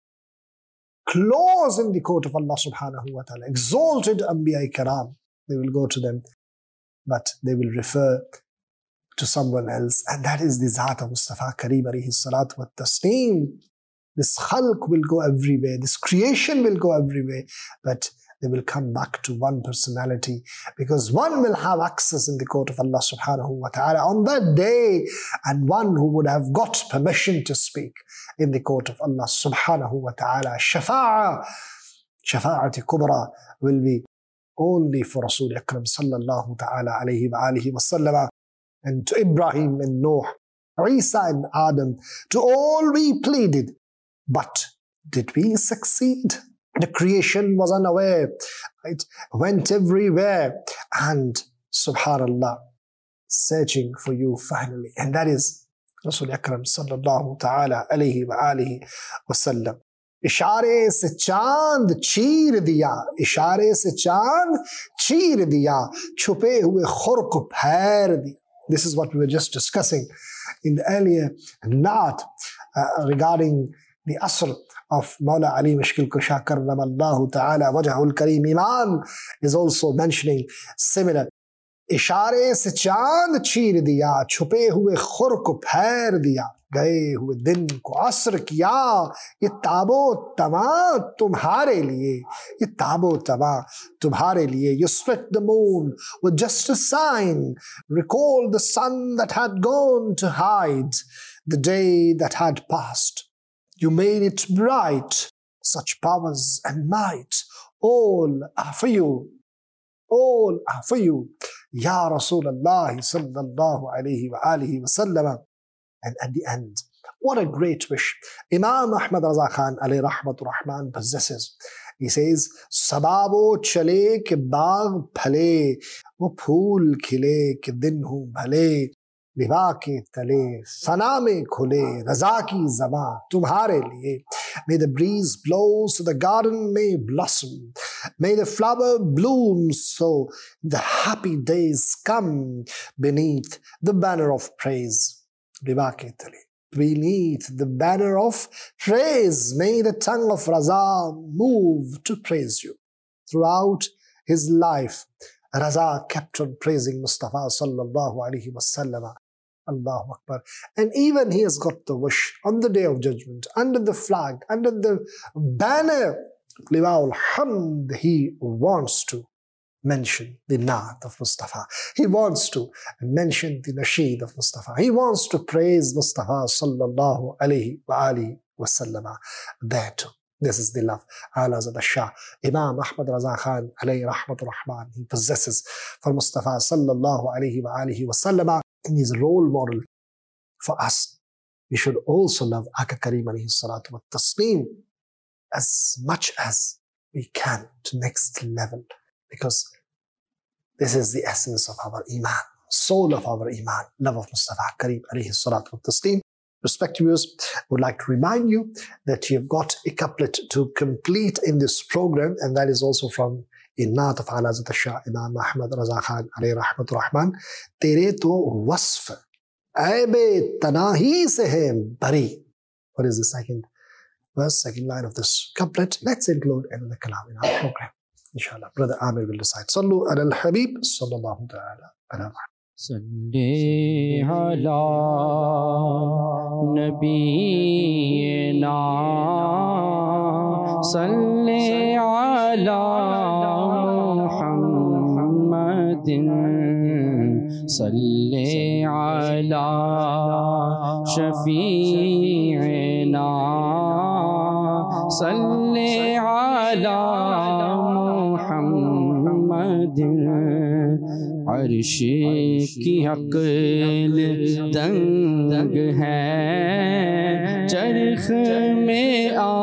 close in the court of Allah subhanahu wa ta'ala, exalted anbiya karam, they will go to them, but they will refer to someone else, and that is the Zat of Mustafa Kareem alayhi salatu wa tasneem. This khalq will go everywhere, this creation will go everywhere, but they will come back to one personality, because one will have access in the court of Allah subhanahu wa ta'ala on that day, and one who would have got permission to speak in the court of Allah subhanahu wa ta'ala. Shafa'a, shafa'ati kubra will be only for Rasul Akram sallallahu ta'ala alayhi wa alihi wa sallam. And to Ibrahim and Noah, Isa and Adam, to all we pleaded. But did we succeed? The creation was unaware. It went everywhere. And subhanallah, searching for you finally. And that is Rasul Akram sallallahu ta'ala alayhi wa alihi wa sallam. اشارے سے چاند چیر دیا, اشارے سے چاند چیر دیا, چھپے ہوئے خور کو پھیر دیا. This is what we were just discussing in the earlier naat uh, regarding the asr of Mawla Ali Mishkil Kusha karramallahu ta'ala wajhul kareem. Imam is also mentioning similar. اشارے سے چاند چیر دیا, چھپے ہوئے خور کو پھیر دیا, گئے ہوئے دن کو عصر کیا, یہ تاب و تماں تمہارے لیے, یہ تاب و تماں تمہارے لیے. You split the moon with just a sign, recall the sun that had gone to hide, the day that had passed. You made it bright, such powers and might, all are for you, all are for you. Ya Rasulullah sallallahu alayhi wa alihi wa sallam. And at the end, what a great wish Imam Ahmad Raza Khan alayhi rahmatur rahman possesses. He says, Sababo chale ke baag phale, wo phool khile ke din hu bhale, liwa ke tale, fana mein khule, raza ki zaba tumhare liye. May the breeze blow so the garden may blossom. May the flower bloom so the happy days come beneath the banner of praise. Beneath the banner of praise, may the tongue of Raza move to praise you. Throughout his life, Raza kept on praising Mustafa sallallahu alaihi wasallam. Allahu Akbar. And even he has got the wish on the day of judgment, under the flag, under the banner, Liwa'ul Hamd, he wants to mention the Naat of Mustafa. He wants to mention the Nasheed of Mustafa. He wants to praise Mustafa sallallahu alayhi wa alihi wa sallam. There too. This is the love. Ala Zada Shah. Imam Ahmad Raza Khan alayhi rahmatur rahman. He possesses for Mustafa sallallahu alayhi wa alihi wa sallam. And he's a role model for us. We should also love Aka Kareem alayhi salatu wa tasneem as much as we can to next level. Because this is the essence of our iman, soul of our iman, love of Mustafa Kareem alayhi salatu wa tasneem. Respected viewers, I would like to remind you that you've got a couplet to complete in this program, and that is also from a naat of Ala Zat Shah, Imam Ahmad Raza Khan alayhi rahmatur rahman. Tere to wasf aibe tanahi se hai bari. What is the second verse, second line of this couplet? Let's include another kalam in our program. Inshallah, Brother Amir will decide. Sallu ala al-Habib, sallallahu ta'ala ala Muhammad. Salli ala nabiyyina, salli ala Muhammadin, salli ala shafi'ina, salli ala عرش کی عقل دنگ ہے, چرخ میں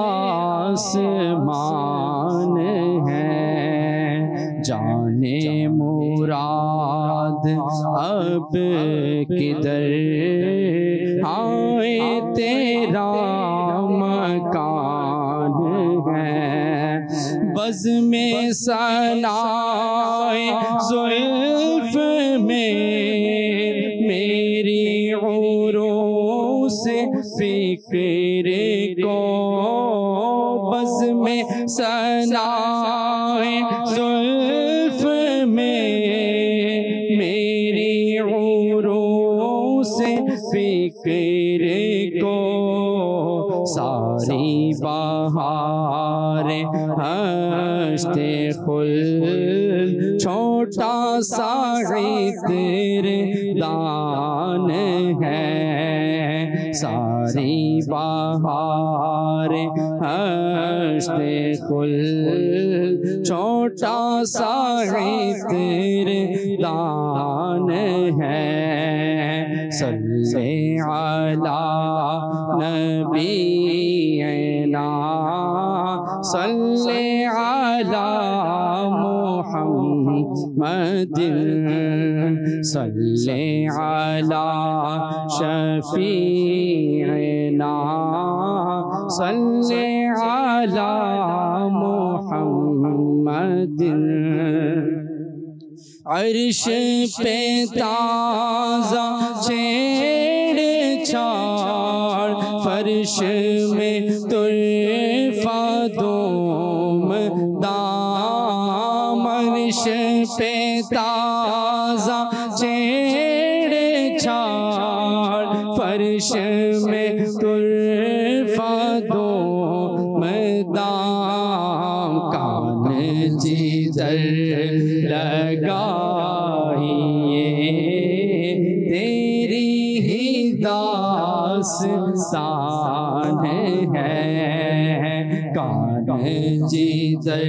آسمان ہے, جانے مراد اب کدھر آئے تیرا مکان ہے, بز میں ثنائے زلف میں میری عروس فکر کو, بز میں ثنائے زلف میں میری عروس فکر کو, ساری بہار ہشت خلد چھوٹا سا عطر دان ہے, ساری بہار ہشت خلد چھوٹا سا عطر دان ہے, صلی علی نبینا صلی علی محمد صلی علی شفیعنا صلی علی محمد عرش پہ تازہ چھیڑ چھاڑ فرش میں طرفہ دوم دام عرش پہ تازہ چھیڑ چھاڑ فرش میں طرفہ دوم دام کان جدھر لگائیے تیری ہی داستان ہے کان جدھر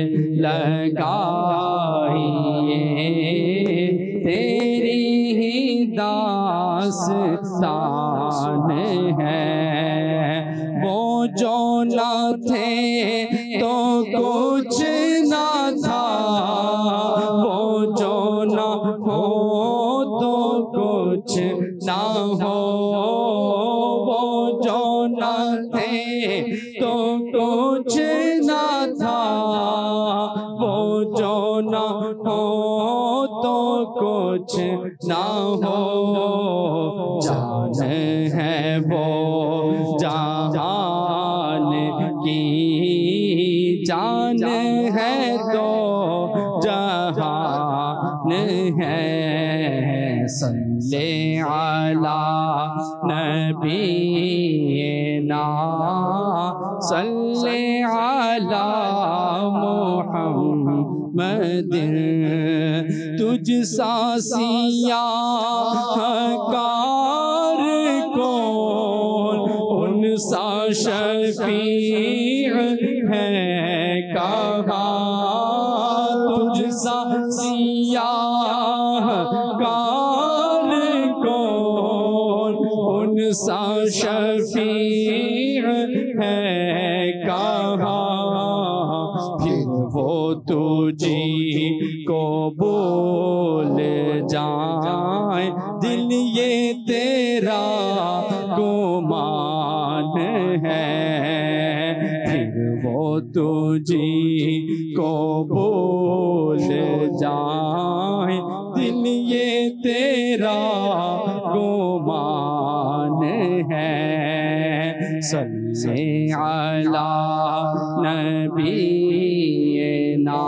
لگائیے تیری ہی داستان ہے وہ جو نہ تھے تو کچھ نہ تھا وہ جو نہ ہو تو کچھ نہ ہو وہ جو نہ تھے تو کچھ نہ تھا وہ جو نہ ہو تو کچھ نہ ہو جان ہے وہ جہان کی جان ہے تو جہان ہے صلی علی نبینا صلی علی محمد تجھ سا سیاہ کار کون ان سا شفیع ہے کہاں تجھ سا سیاہ کار کون ان سا شفیع ہے کہاں پھر وہ تجھی کو بول جائیں دل یہ تیرا گمان ہے پھر وہ تجھی کو بول جائیں دل یہ تیرا گمان ہے صلی علی نبینا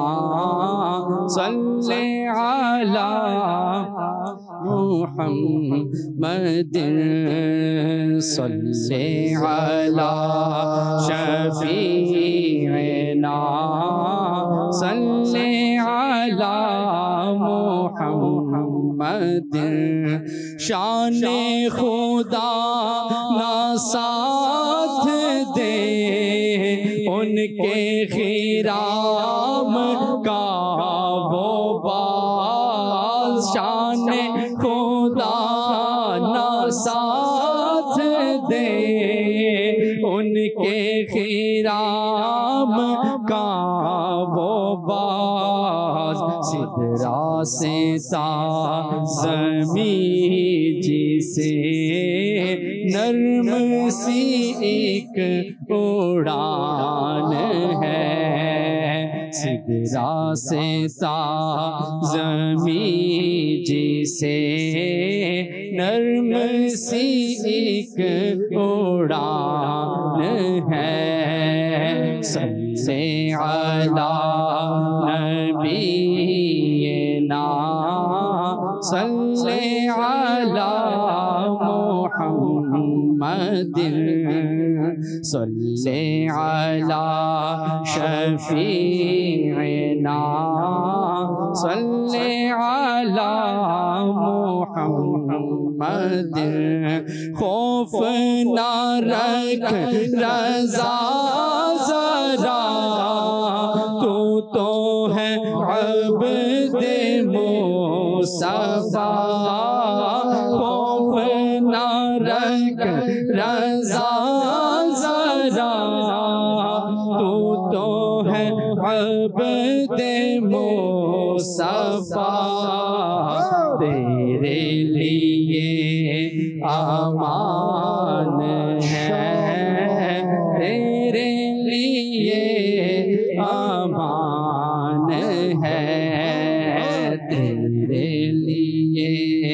صلی علی محمد صلی علی شفیعنا صلی علی محمد شان خدا نہ ساتھ دے ان کے خرام کا وہ باز شان خدا نہ ساتھ دے ان کے خرام کا وہ باز سدرا سے تا زمین جسے نرم سی ایک اڑان ہے سدرا سے تا زمین جسے نرم سی ایک اڑان ہے صلی علی نبینا صلی علی محمد صلی علی شفیعنا صلی علی محمد خوف نہ رکھ رضا ذرا تو تو ہے عبد مصطفیٰ خوف نہ رکھ رضا ذرا تو تو अब्द मुस्तफा तेरे लिए आमान है, तेरे लिए आमान है, तेरे लिए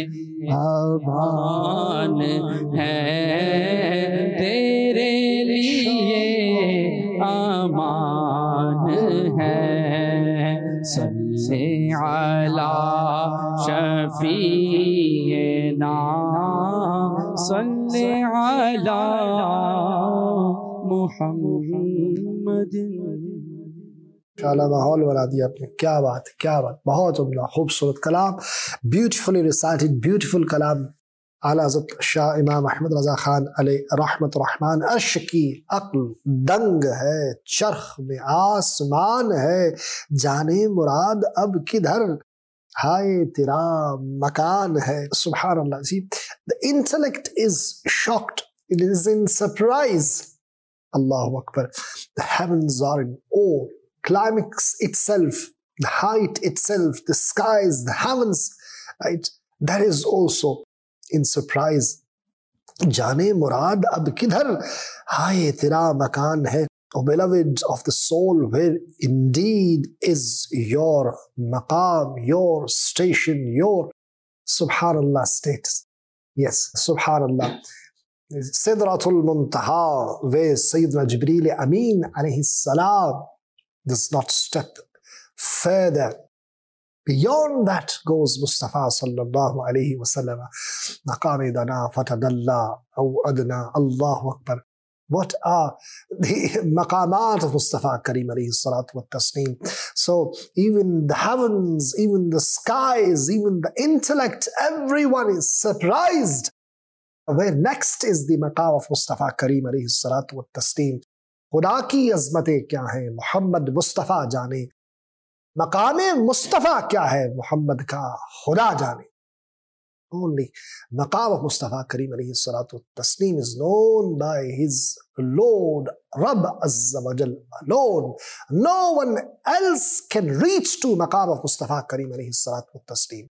आमान है, तेरे लिए आमान है। सल्ले अला शफीना, सल्ले अला मुहम्मद। इंशाअल्लाह माहौल बना दिया आपने, क्या बात क्या बात, बहुत उम्दा खूबसूरत कलाम, ब्यूटीफुली रिसाइटेड, ब्यूटीफुल कलाम। आला हज़रत शाह इमाम अहमद रज़ा खान अलैहि रहमत रहमान। अर्श की अक्ल दंग है, चरख में आसमान है, जाने मुराद अब किधर, हाय तेरा मकान है। सुभान अल्लाह। See, the intellect is shocked, it is in surprise. Allahu Akbar. The heavens are in awe, climax itself, the height itself, the skies, the heavens, right? That is also in surprise. जाने मुराद अब किधर, हाय तेरा मकान है। O beloved of the soul, where indeed is your maqam, your station, your subhanallah status. Yes, subhanallah. Sidratul Muntaha, where Sayyidina Jibreel Ameen alayhi salam does not step further. Beyond that goes Mustafa sallallahu alayhi wa sallam. Maqam dana fatadalla aw adna, Allahu Akbar. What are the maqamat of Mustafa Kareem alayhi salatu wa tasneem? So even the heavens, even the skies, even the intellect, everyone is surprised. Where next is the maqam of Mustafa Kareem alayhi salatu wa tasneem. खुदा की अज़मतें क्या हैं मोहम्मद मुस्तफ़ा जाने, मकामे मुस्तफ़ा क्या है मोहम्मद का खुदा जाने। Only maqam of Mustafa Kareem alayhi salatu tasneem is known by his Lord Rabb Azza wa Jal alone. No one else can reach to maqam of Mustafa Kareem alayhi salatu tasneem.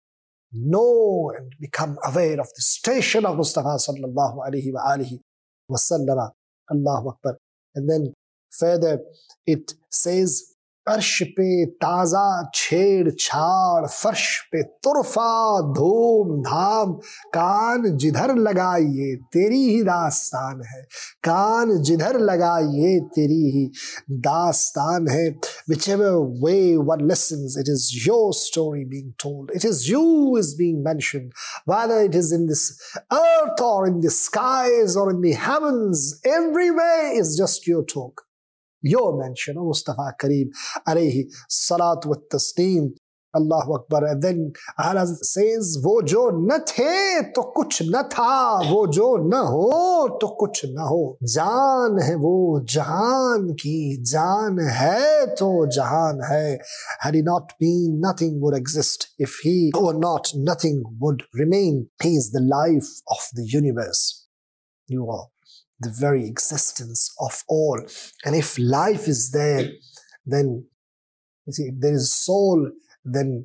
Know and become aware of the station of Mustafa sallallahu alayhi wa alihi wa sallam. Allahu Akbar. And then further it says, अर्श पे ताजा छेड़ छाड़, फर्श पे तुरफा धूम धाम, कान जिधर लगाइए तेरी ही दास्तान है, कान जिधर लगाइए तेरी ही दास्तान है. Whichever way one listens, it is your story being told. It is you who is being mentioned, whether it is in this earth or in the skies or in the heavens. Every way is just your talk, your mention of Mustafa Kareem alayhi salatu wa tasneem. Allahu Akbar. And then Allah says, wo jo na the to kuch na tha, wo jo na ho to kuch na ho. Jaan hai wo jahan ki, jaan hai to jahan hai. Had he not been, nothing would exist. If he were not, nothing would remain. He is the life of the universe. You are the very existence of all. And if life is there, then, you see, if there is soul, then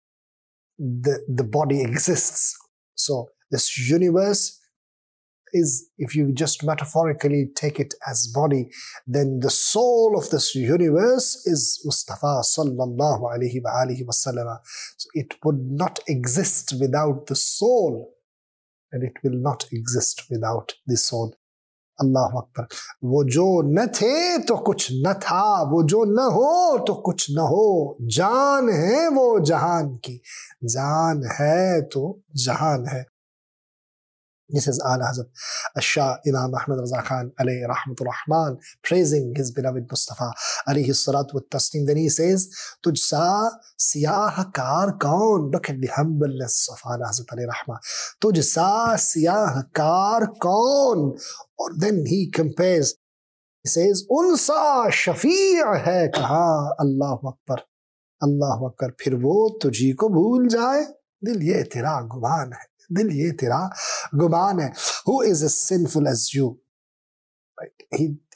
the, the body exists. So this universe is, if you just metaphorically take it as body, then the soul of this universe is Mustafa sallallahu alayhi wa alihi wa sallam. So it would not exist without the soul, and it will not exist without the soul. अल्लाह अकबर. वो जो न थे तो कुछ न था, वो जो न हो तो कुछ न हो, जान है वो जहान की, जान है तो जहान है. This is Ala Hazrat Shah Imam Ahmad Raza Khan alayhi rahmatur rahman, praising his beloved Mustafa alayhi salatu wa tasneem. Then he says, Tuj sa siyah kar kaun. Look at the humbleness of Ala Hazrat alayhi rahma. Tuj sa siyah kar kaun. Or then he compares, he says, Unsa shafi' hai kaha. Allahu Akbar. Allahu Akbar. Phir wo tujhi ko bhool jaye, dil ye tera guman hai. Dil ye tera guman hai. Who is as sinful as you? Right? He,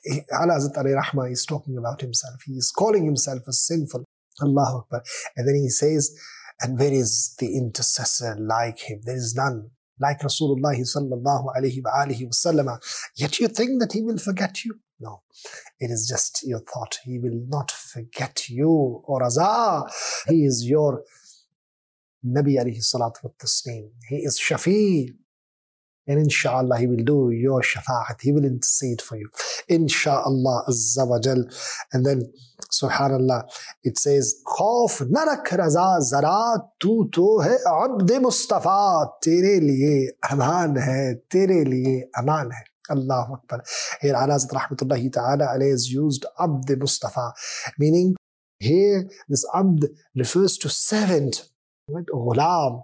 Ala Hazrat alayhi rahmah is talking about himself. He is calling himself as sinful. Allahu Akbar. And then he says, and where is the intercessor like him? There is none like Rasulullah sallallahu alayhi wa alihi wa sallam. Yet you think that he will forget you? No, it is just your thought. He will not forget you. Or Raza, he is your Nabi alayhi salatu wa tasneem. He is Shafi. And inshallah, he will do your shafa'at. He will intercede for you. Inshallah azza wa jal. And then, subhanallah, it says, Khauf narak raza zara, tu to hai abd Mustafa. Tere liye aman hai. Tere liye aman hai. Allahu Akbar. Here, Ala Hazrat rahmatullahi ta'ala alayhi is used abd Mustafa. Meaning, here, this abd refers to servant. Right? Ghulam.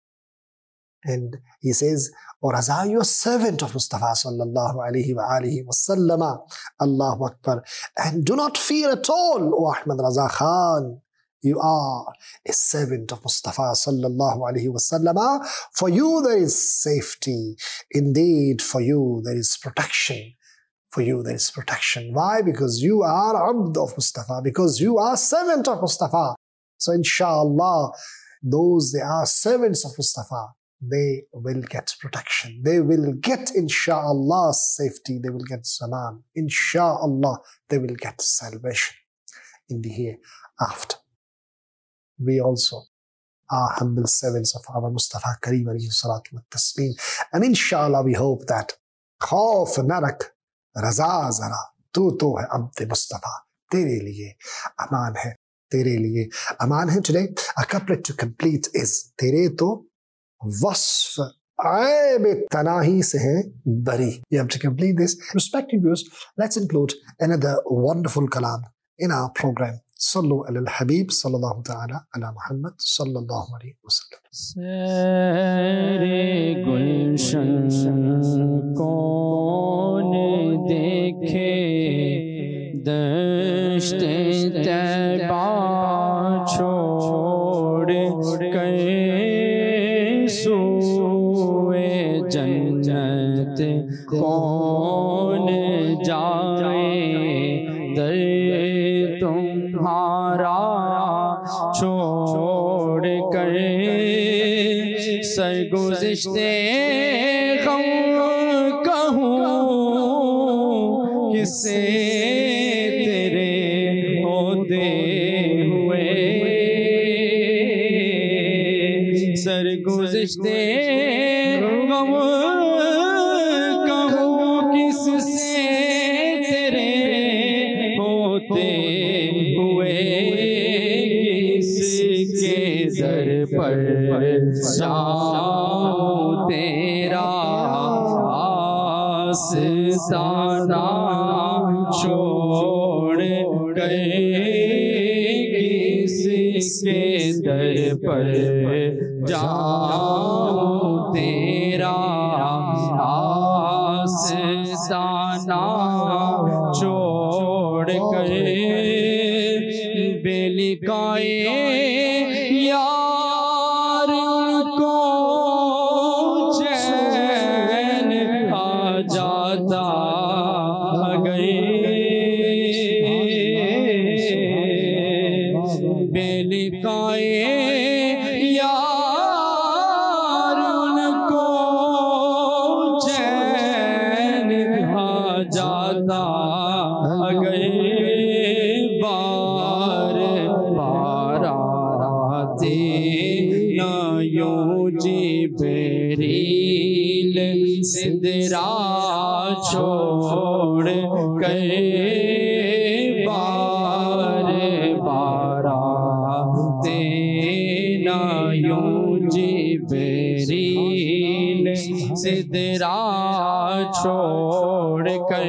And he says, or Raza, you are servant of Mustafa sallallahu alayhi wa alihi wa sallama. Allahu Akbar. And do not fear at all, O Ahmad Raza Khan. You are a servant of Mustafa sallallahu alayhi wa sallama. For you there is safety. Indeed, for you there is protection. For you there is protection. Why? Because you are abd of Mustafa. Because you are servant of Mustafa. So inshallah, those they are servants of Mustafa, they will get protection. They will get, insha'Allah, safety. They will get zaman. Insha'Allah, they will get salvation in the hereafter. We also are humble servants of our Mustafa Kareem alayhi salatu wa taslim. And insha'Allah, we hope that Khauf narak raza zara, tu to hai abd Mustafa. Tere liye aman hai. Tere liye aman hai. Today, a couplet to complete is Tere to Wasf aib tanahi se hai bari. You have to complete this. Respected viewers, let's include another wonderful kalam in our program. Sallu ala al-Habib sallallahu ta'ala ala Muhammad sallallahu alayhi wa sallam. Sare gulshan kaun dekhe dashte taiba chhod kar سوئے جنت کون جائے در تمہارا چھوڑ کر سرگزشتے غم کہوں کس سے تیرے ہوتے ہوئے سرگزشتے غم کہوں کس سے تیرے ہوتے ہوئے کس کے در پر جاؤں تیرا آستانہ چھوڑ کر کس کے در پر جاؤں تیرا آستانہ چھوڑ کر بے لقائے یار کو چین آ جاتا اگر بے لقائے جبریل سدرا چھوڑ کر بار بار آتے نہ یوں جبریل سدرا چھوڑ کر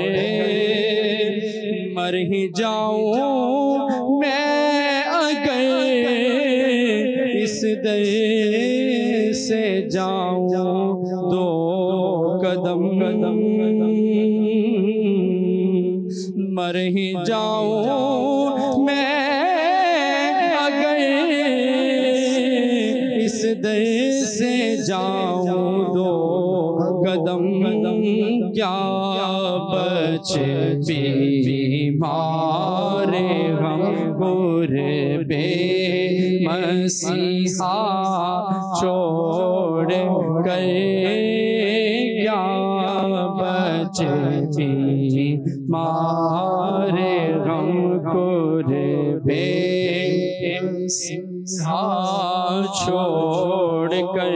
مر ہی جاؤں میں اگر اس در سے جاؤں دو قدم قدم مر ہی جاؤں میں اگر اس در سے جاؤں دو قدم کیا بچ بیمار غم غربے مسیحا چھوڑ کر کیا بچ بیمار غم غربے مسیحا چھوڑ کر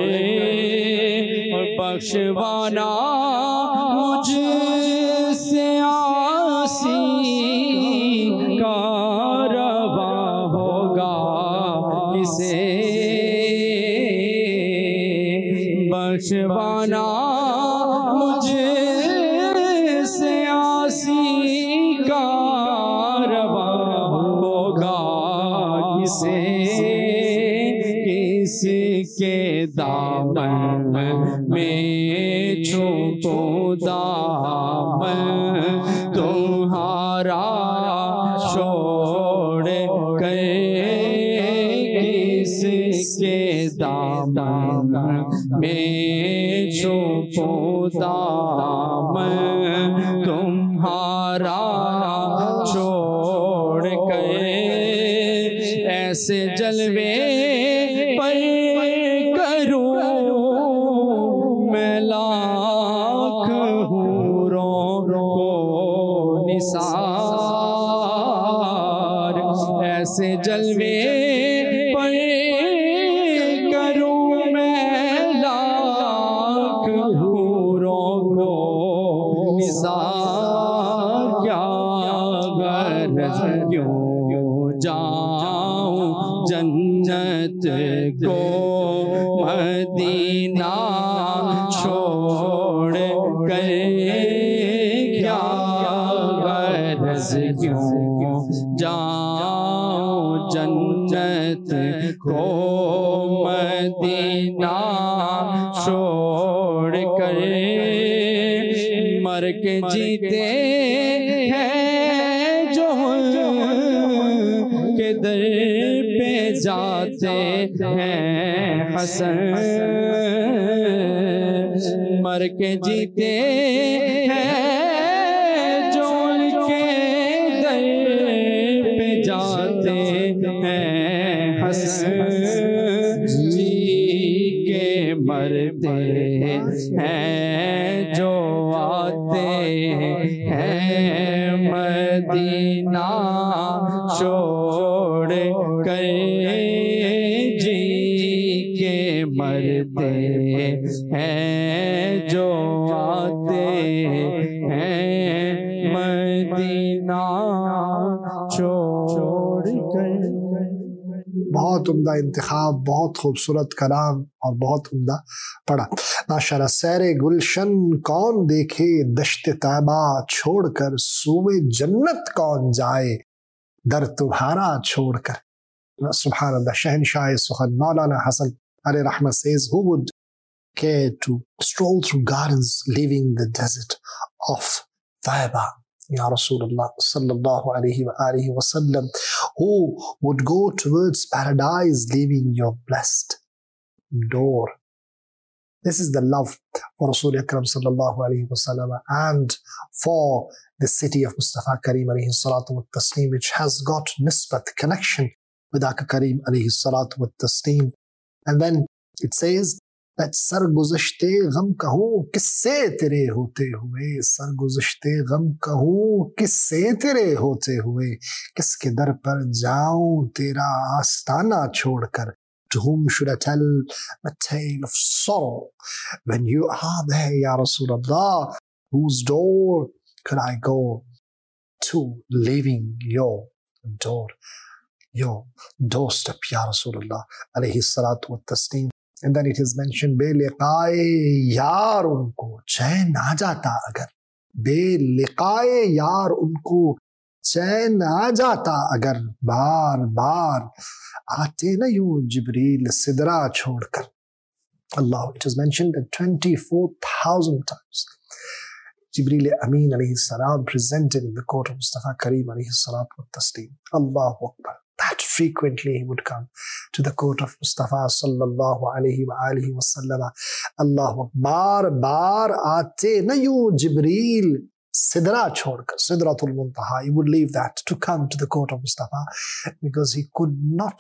بخشوانا مجھ سے آسی کا روا ہوگا کسے بخشوانا مجھ سے آسی کا روا ہوگا کسے کس کے دامن میں چھپوں دامن تمہارا چھوڑ کر کس کے دامن میں چھپوں دامن تمہارا چھوڑ کر ایسے جلوے پر کروں میں لاکھ حوروں کو نثار ایسے جلوے پر کروں میں لاکھ حوروں کو نثار کیا غرض کیوں جاؤں جنت کو مدینہ چھوڑ کر کیا غرض کیوں جاؤں جنت کو مدینہ چھوڑ کر مر کے جیتے ہیں جو کے در پہ جاتے ہیں حسن مر کے جیتے ہیں جو ان کے در پہ جاتے ہیں حسن جی کے مرتے ہیں جو آتے ہیں مدینہ چھوڑ کر جی کے مرتے ہیں جو آتے ہیں مدینہ چھوڑ کر بہت عمدہ انتخاب، بہت خوبصورت کلام اور بہت عمدہ پڑھا ماشاءاللہ۔ سیر گلشن کون دیکھے دشت طیبہ چھوڑ کر، سوئے جنت کون جائے در تمہارا چھوڑ کر۔ سبحان اللہ۔ شہنشاہ سخن مولانا حسن علیہ رحمت says, who would care to stroll through gardens leaving the desert of Taiba? Ya Rasulullah sallallahu alayhi wa alihi wa sallam, who would go towards paradise leaving your blessed door? This is the love for Rasul Akram sallallahu alayhi wa sallam and for the city of Mustafa Kareem alayhi salatu wa tasneem, which has got nisbat, connection with Aka Kareem alayhi salatu wa tasneem. And then it says that سرگزشتے غم کہوں کس سے تیرے ہوتے ہوئے، سرگزشتے غم کہوں کس سے تیرے ہوتے ہوئے، کس کے در پر جاؤں تیرا آستانہ چھوڑ کر. To whom should I tell a tale of sorrow when you are there, Ya Rasulullah? Whose door could I go to, leaving your door, your doorstep, Ya Rasulullah alayhi salatu wa tasneem. And then it is mentioned, بے لقائے یار ان کو چین آ جاتا اگر، بے لقائے یار ان کو چین آ جاتا اگر، بار بار آتے نہ یوں جبریل سدرا چھوڑ کر. Allah, it is mentioned that twenty-four thousand times Jibreel Ameen alayhi salam presented in the court of Mustafa Kareem alayhi salatu wa tasneem. Allahu Akbar. that frequently he would come to the court of Mustafa sallallahu alaihi wa alihi wasallam. Allah bar bar aate na yu Jibreel Sidra chhodkar, Sidratul Muntaha. He would leave that to come to the court of Mustafa because he could not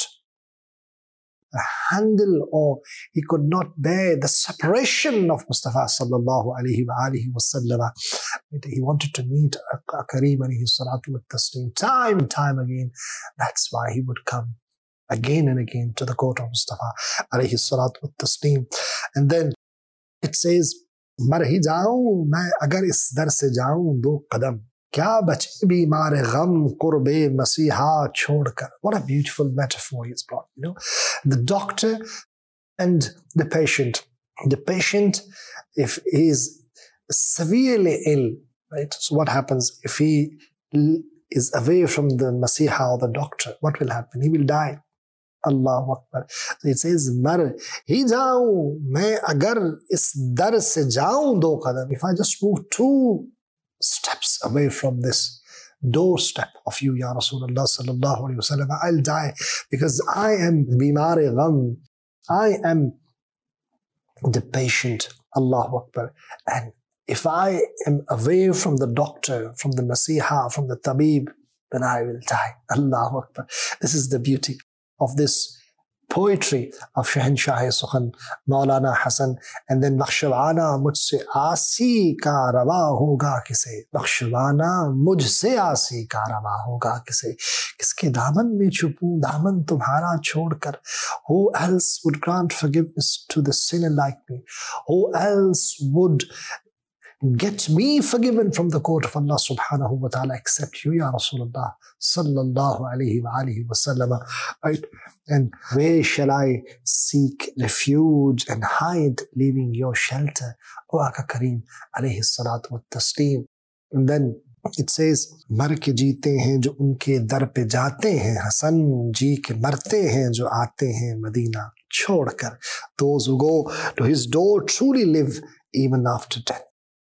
handle or he could not bear the separation of Mustafa sallallahu alaihi wa alihi wasallam. He wanted to meet a Kareem alayhi salatu wa taslim time and time again. That's why he would come again and again to the court of Mustafa alayhi salatu wa taslim. And then it says, मर ही जाऊं मैं अगर इस दर से जाऊं दो कदम क्या बचे बीमार गम कुर्बे मसीहा छोड़कर. What a beautiful metaphor he has brought. You know, the doctor and the patient. The patient, if he is severely ill, right? So what happens if he is away from the Masiha or the doctor? What will happen? He will die. Allahu Akbar. So it says, Mar hi jaun, main agar is dar se jaun do qadam. If I just move two steps away from this doorstep of you, Ya Rasulullah sallallahu alayhi wa sallam, I'll die because I am bimar gham. I am the patient. Allahu Akbar. And if I am away from the doctor, from the Masiha, from the Tabib, then I will die. Allahu Akbar. This is the beauty of this poetry of Shahanshah Sukhan, Maulana Hasan. And then Bakhshwana mujhse aasi ka rawa hoga kise. Bakhshwana mujhse aasi ka rawa hoga kise. Kiske daman mein chupu, daman tumhara chhodkar. Who else would grant forgiveness to the sinner like me? Who else would get me forgiven from the court of Allah subhanahu wa ta'ala except you, Ya Rasulullah sallallahu alayhi wa alihi wa sallam. Right? And where shall I seek refuge and hide, leaving your shelter, O Aka Kareem alayhi salatu wa taslim. And then it says, मर के जीते हैं जो उनके दर पे जाते हैं हसन, जी के मरते हैं जो आते हैं मदीना छोड़कर. Those who go to his door truly live even after death,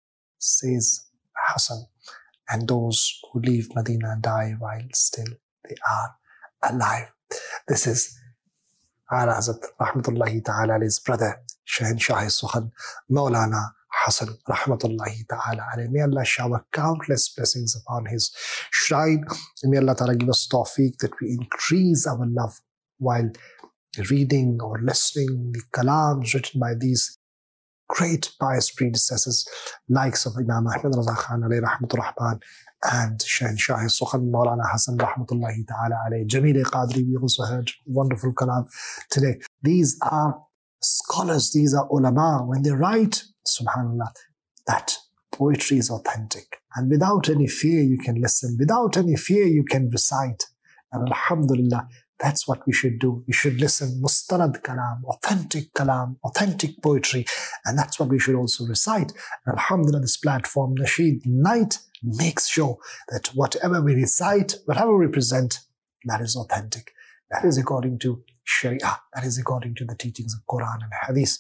says Hassan, and those who leave Medina die while still they are alive. This is Ala Hazrat Rahmatullahi Ta'ala alayhi's brother, Shahanshah Sukhan, Maulana Hassan Rahmatullahi Ta'ala alayhi. May Allah shower countless blessings upon his shrine. And may Allah Ta'ala give us tawfiq that we increase our love while reading or listening the kalams written by these great pious predecessors, likes of Imam Ahmad Raza Khan alayhi rahmatur rahman and Shahanshah Sukhan Maulana Hassan rahmatullahi ta'ala alayhi. Jameel Qadri, we also heard wonderful kalam today. These are scholars, these are ulama. When they write, subhanallah, that poetry is authentic. And without any fear you can listen, without any fear you can recite. And alhamdulillah, that's what we should do. We should listen, mustanad kalam, authentic kalam, authentic poetry. And that's what we should also recite. And alhamdulillah, this platform, Nasheed Night, makes sure that whatever we recite, whatever we present, that is authentic. That is according to Sharia. That is according to the teachings of Quran and Hadith.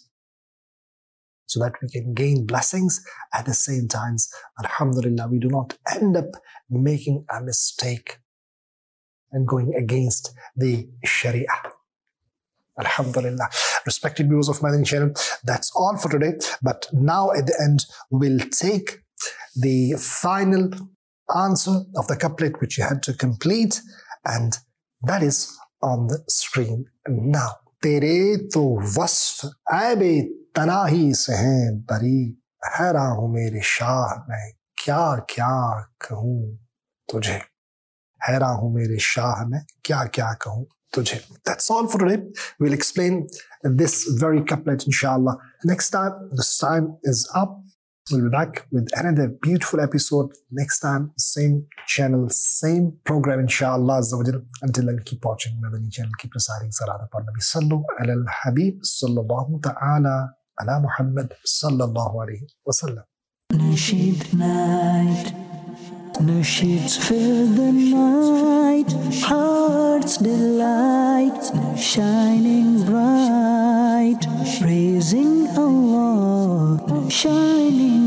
So that we can gain blessings at the same time. Alhamdulillah, we do not end up making a mistake and going against the Sharia. Alhamdulillah. Respected viewers of Madani channel, that's all for today. But now at the end, we'll take the final answer of the couplet which you had to complete, and that is on the screen now. Tere to wasf aibe tanahi se hain bari, हैरान हूँ मेरे शाह मैं क्या क्या कहूँ तुझे. हैरान हूँ मेरे शाह मैं क्या क्या कहूँ तुझे. That's all for today. We'll explain this very couplet inshallah next time. This time is up. We'll be back with another beautiful episode next time. Same channel, same program inshallah. Until then, keep watching Madani channel. Keep reciting Salat upon Nabi Sallu ala al-Habib sallallahu ta'ala ala Muhammad sallallahu alayhi wa sallam. Nasheed night, nasheeds fill the night, heart's delight, shining bright, praising Allah, shining